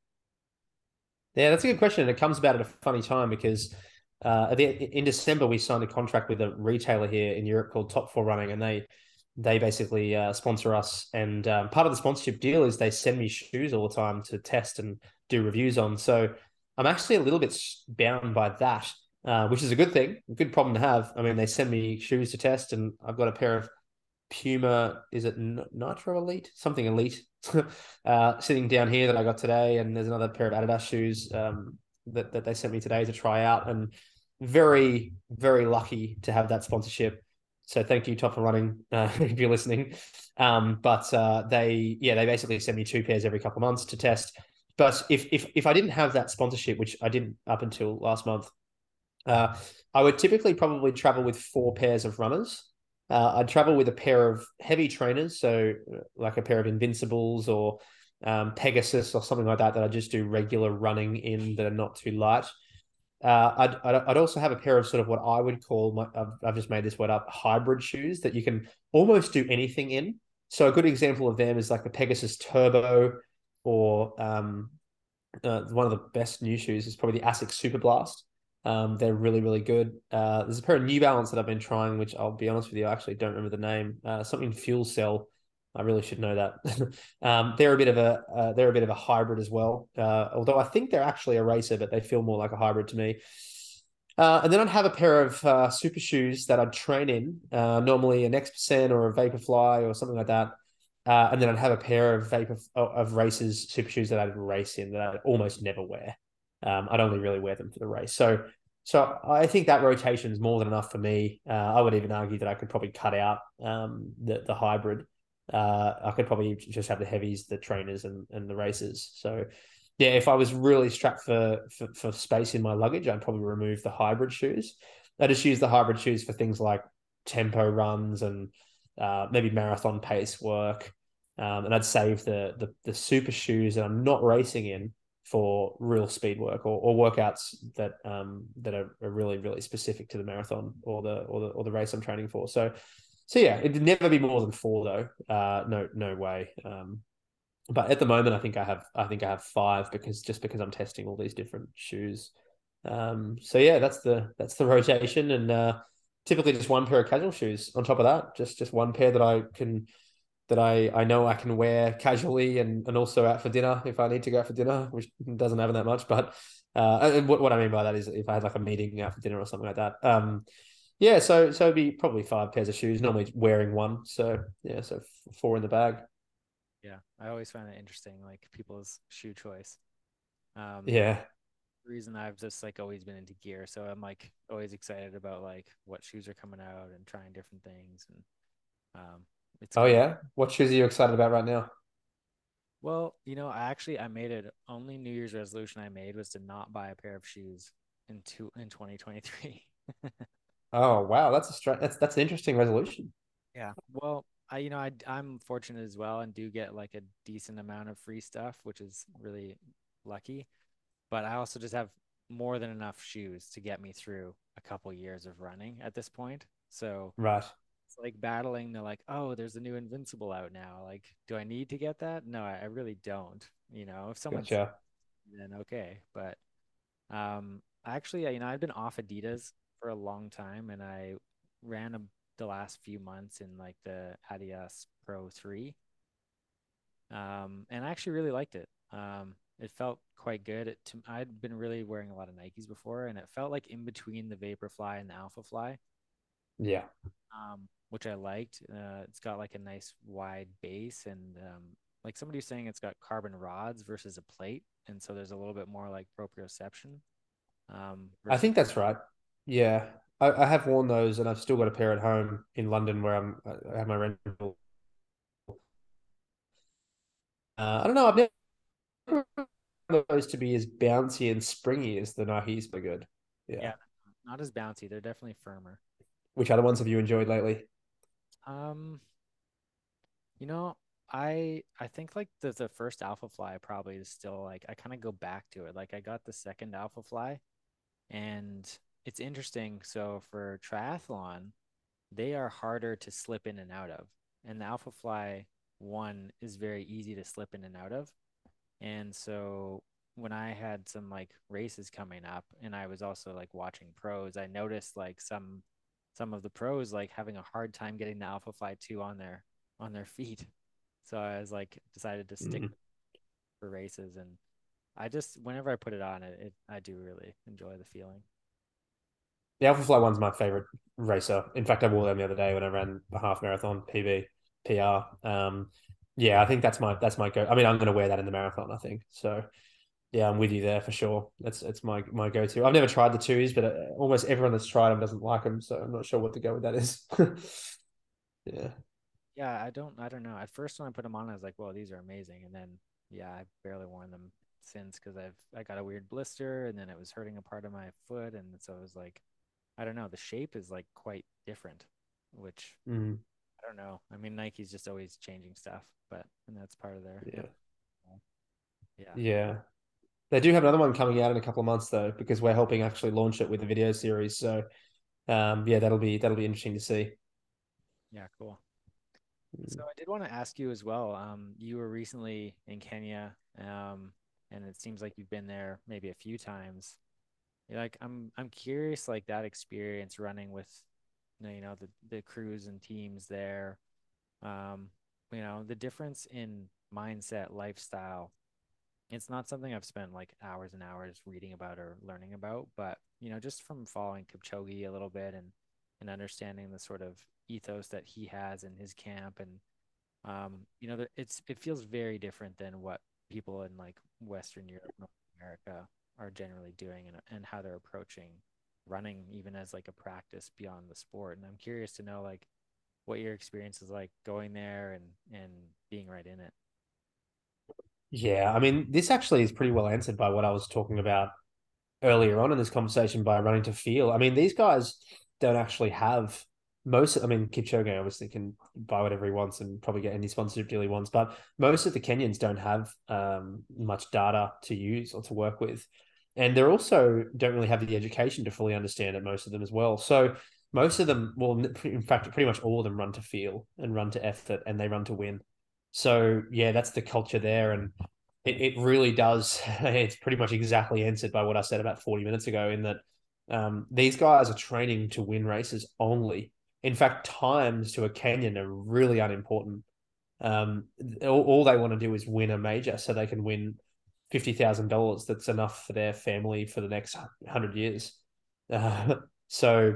Yeah, that's a good question. And it comes about at a funny time because in December we signed a contract with a retailer here in Europe called Top Four Running, and they basically sponsor us. And part of the sponsorship deal is they send me shoes all the time to test and do reviews on. So I'm actually a little bit bound by that, which is a good thing, a good problem to have. I mean, they send me shoes to test, and I've got a pair of Puma, is it Nitro Elite? Something Elite, sitting down here that I got today. And there's another pair of Adidas shoes that they sent me today to try out. And very, very lucky to have that sponsorship. So thank you, Top for Running, if you're listening. But they basically send me two pairs every couple of months to test. But if I didn't have that sponsorship, which I didn't up until last month, uh, I would typically probably travel with four pairs of runners. I'd travel with a pair of heavy trainers, so like a pair of Invincibles or Pegasus or something like that I just do regular running in that are not too light. I'd also have a pair of sort of what I would call I've just made this word up, hybrid shoes that you can almost do anything in. So a good example of them is like the Pegasus Turbo, or one of the best new shoes is probably the Asics Superblast. They're really, really good. There's a pair of New Balance that I've been trying, which I'll be honest with you, I actually don't remember the name. Something Fuel Cell. I really should know that. They're a bit of a hybrid as well. Although I think they're actually a racer, but they feel more like a hybrid to me. And then I'd have a pair of super shoes that I'd train in, normally an X% or a Vaporfly or something like that. And then I'd have a pair of races super shoes that I'd race in that I'd almost never wear. I'd only really wear them for the race. So I think that rotation is more than enough for me. I would even argue that I could probably cut out the hybrid. I could probably just have the heavies, the trainers, and the races. So yeah, if I was really strapped for space in my luggage, I'd probably remove the hybrid shoes. I just use the hybrid shoes for things like tempo runs and maybe marathon pace work. And I'd save the super shoes that I'm not racing in for real speed work, or workouts that are really, really specific to the marathon or the race I'm training for. So yeah, it'd never be more than four though. No way. But at the moment, I think I have five, because I'm testing all these different shoes. So yeah, that's the rotation, and typically just one pair of casual shoes on top of that. Just one pair that I know I can wear casually, and also out for dinner if I need to go out for dinner, which doesn't happen that much. But and what I mean by that is if I had like a meeting out for dinner or something like that. Yeah, so it'd be probably five pairs of shoes, normally wearing one. So yeah, so four in the bag. Yeah, I always find that interesting, like people's shoe choice. Um, Yeah. the reason I've just like always been into gear, so I'm like always excited about like what shoes are coming out and trying different things, and it's Oh kind of yeah. What shoes are you excited about right now? well, I made it only New Year's resolution I made was to not buy a pair of shoes in 2023. Oh wow, that's an interesting resolution. Yeah. Well, I'm fortunate as well and do get like a decent amount of free stuff, which is really lucky. But I also just have more than enough shoes to get me through a couple years of running at this point. So Right. it's like battling the like, oh, there's a new Invincible out now. Like, do I need to get that? No, I really don't. If someone's Gotcha. then okay. But actually, I've been off Adidas for a long time, and I ran the last few months in like the Adidas Pro 3. And I actually really liked it. It felt quite good. I'd been really wearing a lot of Nikes before, and it felt like in between the Vaporfly and the Alphafly, Yeah. which I liked. It's got like a nice wide base, and like somebody was saying, it's got carbon rods versus a plate, and so there's a little bit more like proprioception. I Versus think that's right. Yeah. I have worn those, and I've still got a pair at home in London where I have my rental. I don't know. I've never found those to be as bouncy and springy as the Nikes, but good. Yeah. yeah, not as bouncy. They're definitely firmer. Which other ones have you enjoyed lately? Um, You know, I think like the first Alpha Fly probably is still like I kind of go back to it. Like I got the second Alpha Fly, and it's interesting. So for triathlon, they are harder to slip in and out of. And the Alpha Fly one is very easy to slip in and out of. And so when I had some like races coming up and I was also like watching pros, I noticed like some of the pros like having a hard time getting the Alpha Fly 2 on their feet. So I was like decided to stick Mm. for races, and I just whenever I put it on I do really enjoy the feeling. The Alpha Fly one's my favorite racer. In fact, I wore them the other day when I ran the half marathon PB PR. Yeah, I think that's my go. I mean, I'm going to wear that in the marathon, I think. So yeah, I'm with you there for sure. It's my go to. I've never tried the twos, but almost everyone that's tried them doesn't like them, so I'm not sure what to go with that is. Yeah. Yeah, I don't know. At first when I put them on, I was like, "Well, these are amazing," and then yeah, I've barely worn them since because I got a weird blister, and then it was hurting a part of my foot, and so it was like, I don't know. The shape is like quite different, which Mm, I don't know. I mean, Nike's just always changing stuff, and that's part of their yeah. yeah. Yeah. They do have another one coming out in a couple of months though, because we're helping actually launch it with a video series. So yeah, that'll be interesting to see. Yeah, cool. So I did want to ask you as well. You were recently in Kenya, and it seems like you've been there maybe a few times. Like I'm curious, like that experience running with, the crews and teams there. Um, the difference in mindset, lifestyle. It's not something I've spent like hours and hours reading about or learning about, but just from following Kipchoge a little bit and understanding the sort of ethos that he has in his camp, and it feels very different than what people in like Western Europe, North America are generally doing, and how they're approaching running even as like a practice beyond the sport. And I'm curious to know like what your experience is like going there and being right in it. Yeah, I mean, this actually is pretty well answered by what I was talking about earlier on in this conversation by running to feel. I mean, these guys don't actually have most. I mean, Kipchoge obviously can buy whatever he wants and probably get any sponsorship deal he wants, but most of the Kenyans don't have much data to use or to work with, and they're also don't really have the education to fully understand it. Most of them as well. So most of them, well, in fact, pretty much all of them run to feel and run to effort, and they run to win. So yeah, that's the culture there, and it really does. It's pretty much exactly answered by what I said about 40 minutes ago, in that these guys are training to win races only. In fact, times to a Kenyan are really unimportant. All they want to do is win a major so they can win $50,000. That's enough for their family for the next 100 years. So,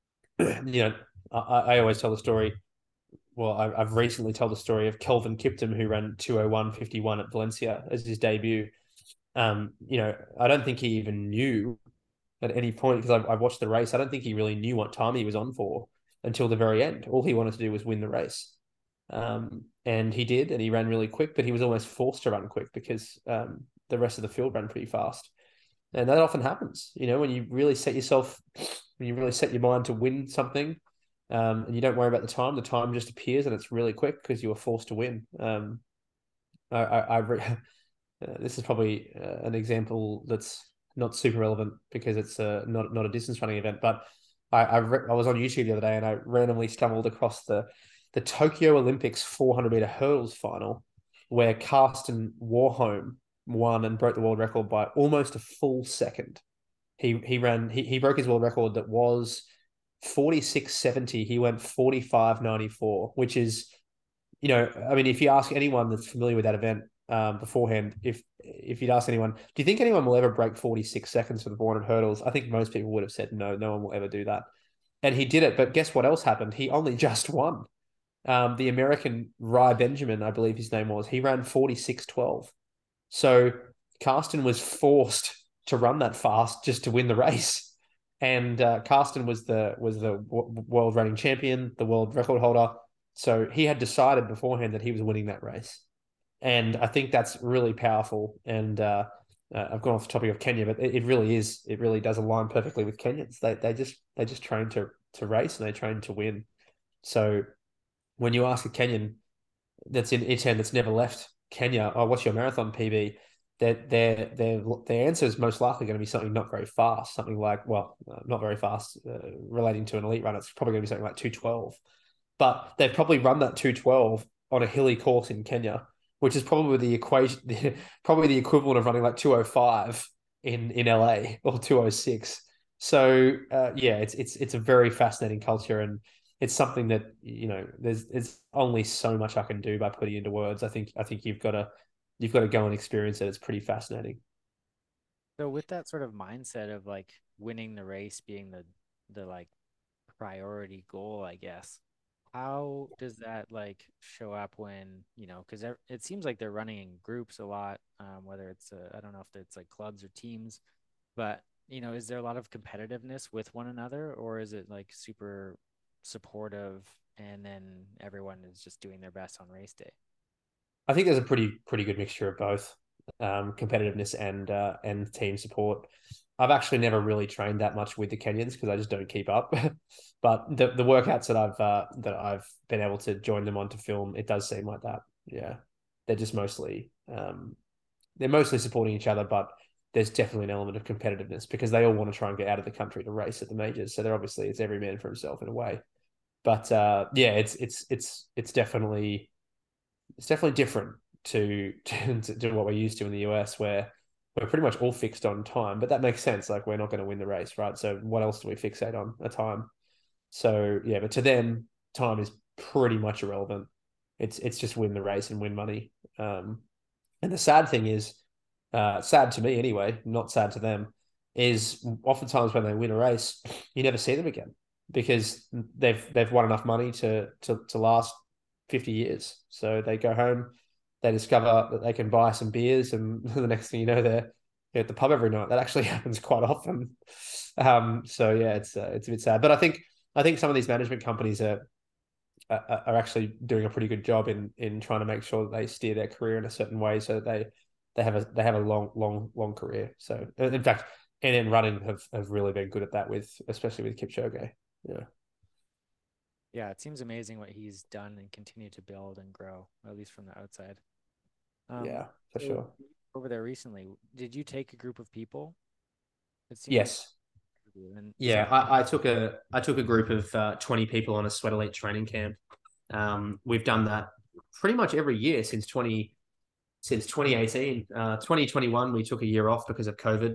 I always tell the story. Well, I've recently told the story of Kelvin Kiptum, who ran 2:01:51 at Valencia as his debut. I don't think he even knew at any point, because I've watched the race. I don't think he really knew what time he was on for until the very end. All he wanted to do was win the race. And he did, and he ran really quick, but he was almost forced to run quick because the rest of the field ran pretty fast. And that often happens, when you really when you really set your mind to win something, and you don't worry about the time just appears and it's really quick because you were forced to win. This is probably an example that's not super relevant because it's not a distance running event, but I was on YouTube the other day and I randomly stumbled across the Tokyo Olympics 400-meter hurdles final, where Karsten Warholm won and broke the world record by almost a full second. He broke his world record that was 46.70. He went 45.94, which is, I mean, if you ask anyone that's familiar with that event beforehand, if you'd ask anyone, do you think anyone will ever break 46 seconds for the 400 hurdles? I think most people would have said no, no one will ever do that. And he did it, but guess what else happened? He only just won. The American Ry Benjamin, I believe his name was, he ran 46.12. So Karsten was forced to run that fast just to win the race. And Karsten was the world running champion, the world record holder. So he had decided beforehand that he was winning that race. And I think that's really powerful. And I've gone off the topic of Kenya, but it really is. It really does align perfectly with Kenyans. They just train to race, and they train to win. So when you ask a Kenyan that's in Iten that's never left Kenya, oh, what's your marathon PB? Their answer is most likely going to be something not very fast, something like, well, not very fast, relating to an elite run. It's probably going to be something like 2:12. But they've probably run that 2:12 on a hilly course in Kenya, which is probably the equation, probably the equivalent of running like 2:05 in LA or 2:06. So yeah, it's a very fascinating culture, and it's something that there's only so much I can do by putting into words. I think you've got to go and experience it. It's pretty fascinating. So with that sort of mindset of like winning the race being the like priority goal, I guess, how does that like show up when, because it seems like they're running in groups a lot, whether it's I don't know if it's like clubs or teams, but is there a lot of competitiveness with one another, or is it like super supportive and then everyone is just doing their best on race day? I think there's a pretty good mixture of both, competitiveness and team support. I've actually never really trained that much with the Kenyans because I just don't keep up. But the workouts that I've been able to join them on to film, it does seem like that. Yeah, they're just mostly they're mostly supporting each other, but there's definitely an element of competitiveness because they all want to try and get out of the country to race at the majors. So they're obviously it's every man for himself in a way. But yeah, it's definitely different to what we're used to in the US, where we're pretty much all fixed on time. But that makes sense. Like we're not going to win the race, right? So what else do we fixate on? A time. So yeah, but to them, time is pretty much irrelevant. It's just win the race and win money. And the sad thing is, sad to me anyway, not sad to them, is oftentimes when they win a race, you never see them again because they've won enough money to last 50 years. So they go home, they discover that they can buy some beers, and the next thing you know, they're at the pub every night. That actually happens quite often. So yeah, it's a bit sad. But I think some of these management companies are actually doing a pretty good job in trying to make sure that they steer their career in a certain way so that they have a long career. So in fact, NN running have really been good at that with especially with Kipchoge. Yeah. Yeah, it seems amazing what he's done and continued to build and grow, at least from the outside. Um, Yeah, for so sure. over there recently, did you take a group of people? It seemed like Yes. you did. And so Yeah, I took a group of 20 people on a Sweat Elite training camp. We've done that pretty much every year since 2018. 2021 we took a year off because of COVID,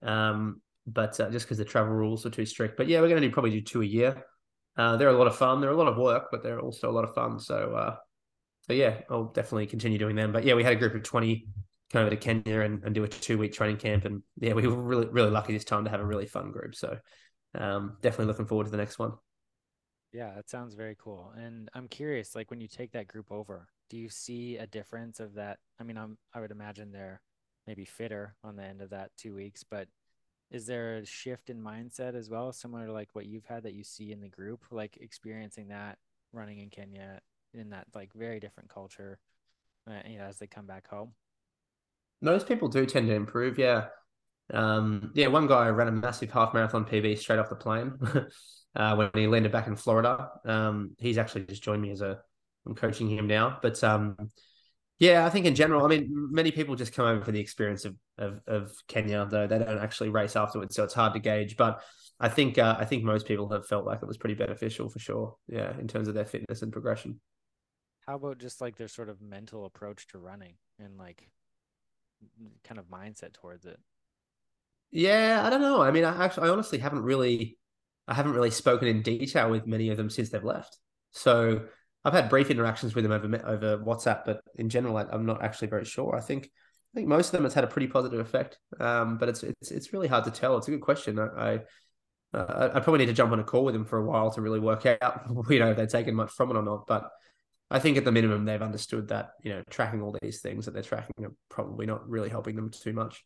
but just because the travel rules are too strict. But yeah, we're going to probably do two a year. They're a lot of fun. They're a lot of work, but they're also a lot of fun. So yeah, I'll definitely continue doing them. But yeah, we had a group of 20 come over to Kenya and do a 2 week training camp, and yeah, we were really really lucky this time to have a really fun group. So definitely looking forward to the next one. yeah, that sounds very cool. And I'm curious, like when you take that group over, do you see a difference of that? I mean, I would imagine they're maybe fitter on the end of that 2 weeks, but is there a shift in mindset as well, similar to like what you've had that you see in the group, like experiencing that running in Kenya in that like very different culture, as they come back home? Most people do tend to improve. Yeah, yeah, one guy ran a massive half marathon PB straight off the plane when he landed back in Florida. He's actually just joined me I'm coaching him now. But yeah, I think in general, I mean, many people just come over for the experience of Kenya, though they don't actually race afterwards, so it's hard to gauge. But I think most people have felt like it was pretty beneficial for sure. Yeah, in terms of their fitness and progression. How about just like their sort of mental approach to running and like kind of mindset towards it? Yeah, I don't know. I mean, I honestly I haven't really spoken in detail with many of them since they've left. So I've had brief interactions with them over WhatsApp, but in general, I'm not actually very sure. I think most of them has had a pretty positive effect. But it's really hard to tell. It's a good question. I probably need to jump on a call with them for a while to really work out, if they've taken much from it or not. But I think at the minimum, they've understood that, tracking all these things that they're tracking are probably not really helping them too much.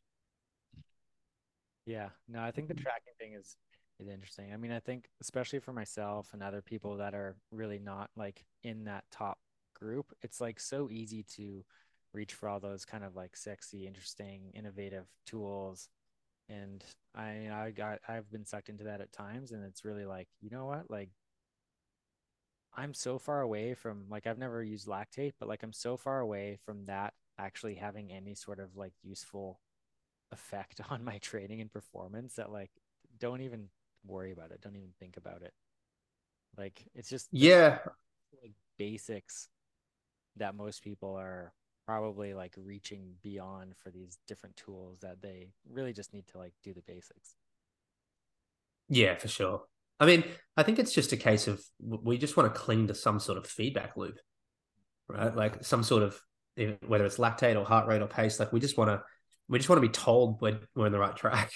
Yeah, no, I think the tracking thing is interesting. I mean, I think especially for myself and other people that are really not like in that top group, it's like so easy to reach for all those kind of like sexy, interesting, innovative tools. And I've been sucked into that at times, and it's really like, you know what? Like I'm so far away from like I've never used lactate, but like I'm so far away from that actually having any sort of like useful effect on my training and performance that like don't even worry about it, don't even think about it. Like it's just there's Yeah, like basics that most people are probably like reaching beyond for these different tools that they really just need to like do the basics. yeah, for sure. I mean, I think it's just a case of we just want to cling to some sort of feedback loop, right? Like some sort of whether it's lactate or heart rate or pace, like we just want to be told we're in the right track.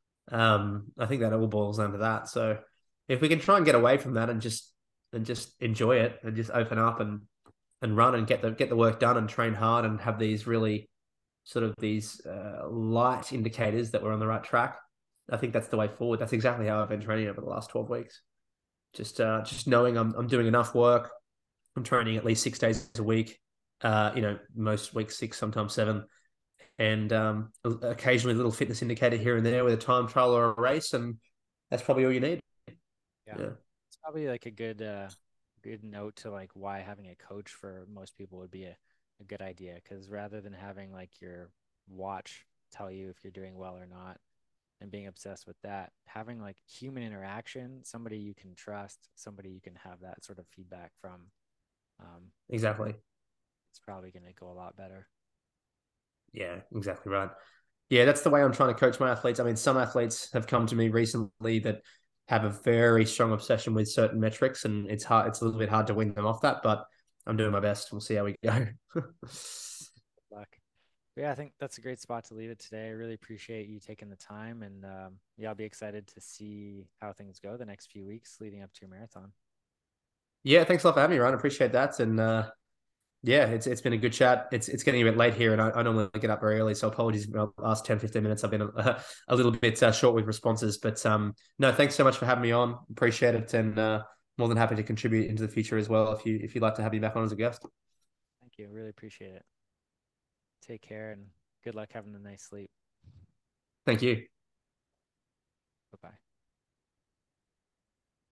I think that all boils down to that. So if we can try and get away from that and just enjoy it and just open up and run and get the work done and train hard and have these really sort of these light indicators that we're on the right track. I think that's the way forward. That's exactly how I've been training over the last 12 weeks. Just knowing I'm doing enough work. I'm training at least 6 days a week. Most weeks six, sometimes seven, and occasionally a little fitness indicator here and there with a time trial or a race, and that's probably all you need. Yeah, Yeah. it's probably like a good note to like why having a coach for most people would be a good idea, because rather than having like your watch tell you if you're doing well or not, and being obsessed with that. Having like human interaction, somebody you can trust, somebody you can have that sort of feedback from, Exactly. it's probably going to go a lot better. Yeah, exactly right. Yeah, that's the way I'm trying to coach my athletes. I mean, some athletes have come to me recently that have a very strong obsession with certain metrics, and it's hard. It's a little bit hard to win them off that, but I'm doing my best. We'll see how we go. Good luck. But yeah, I think that's a great spot to leave it today. I really appreciate you taking the time, and yeah, I'll be excited to see how things go the next few weeks leading up to your marathon. Yeah, thanks a lot for having me, Ryan. Appreciate that. And yeah, it's been a good chat. It's getting a bit late here, and I normally get up very early, so apologies for the last 10, 15 minutes. I've been a little bit short with responses, but no, thanks so much for having me on. Appreciate it, and more than happy to contribute into the future as well if you'd like to have me back on as a guest. Thank you. Really appreciate it. Take care and good luck having a nice sleep. Thank you. Bye bye.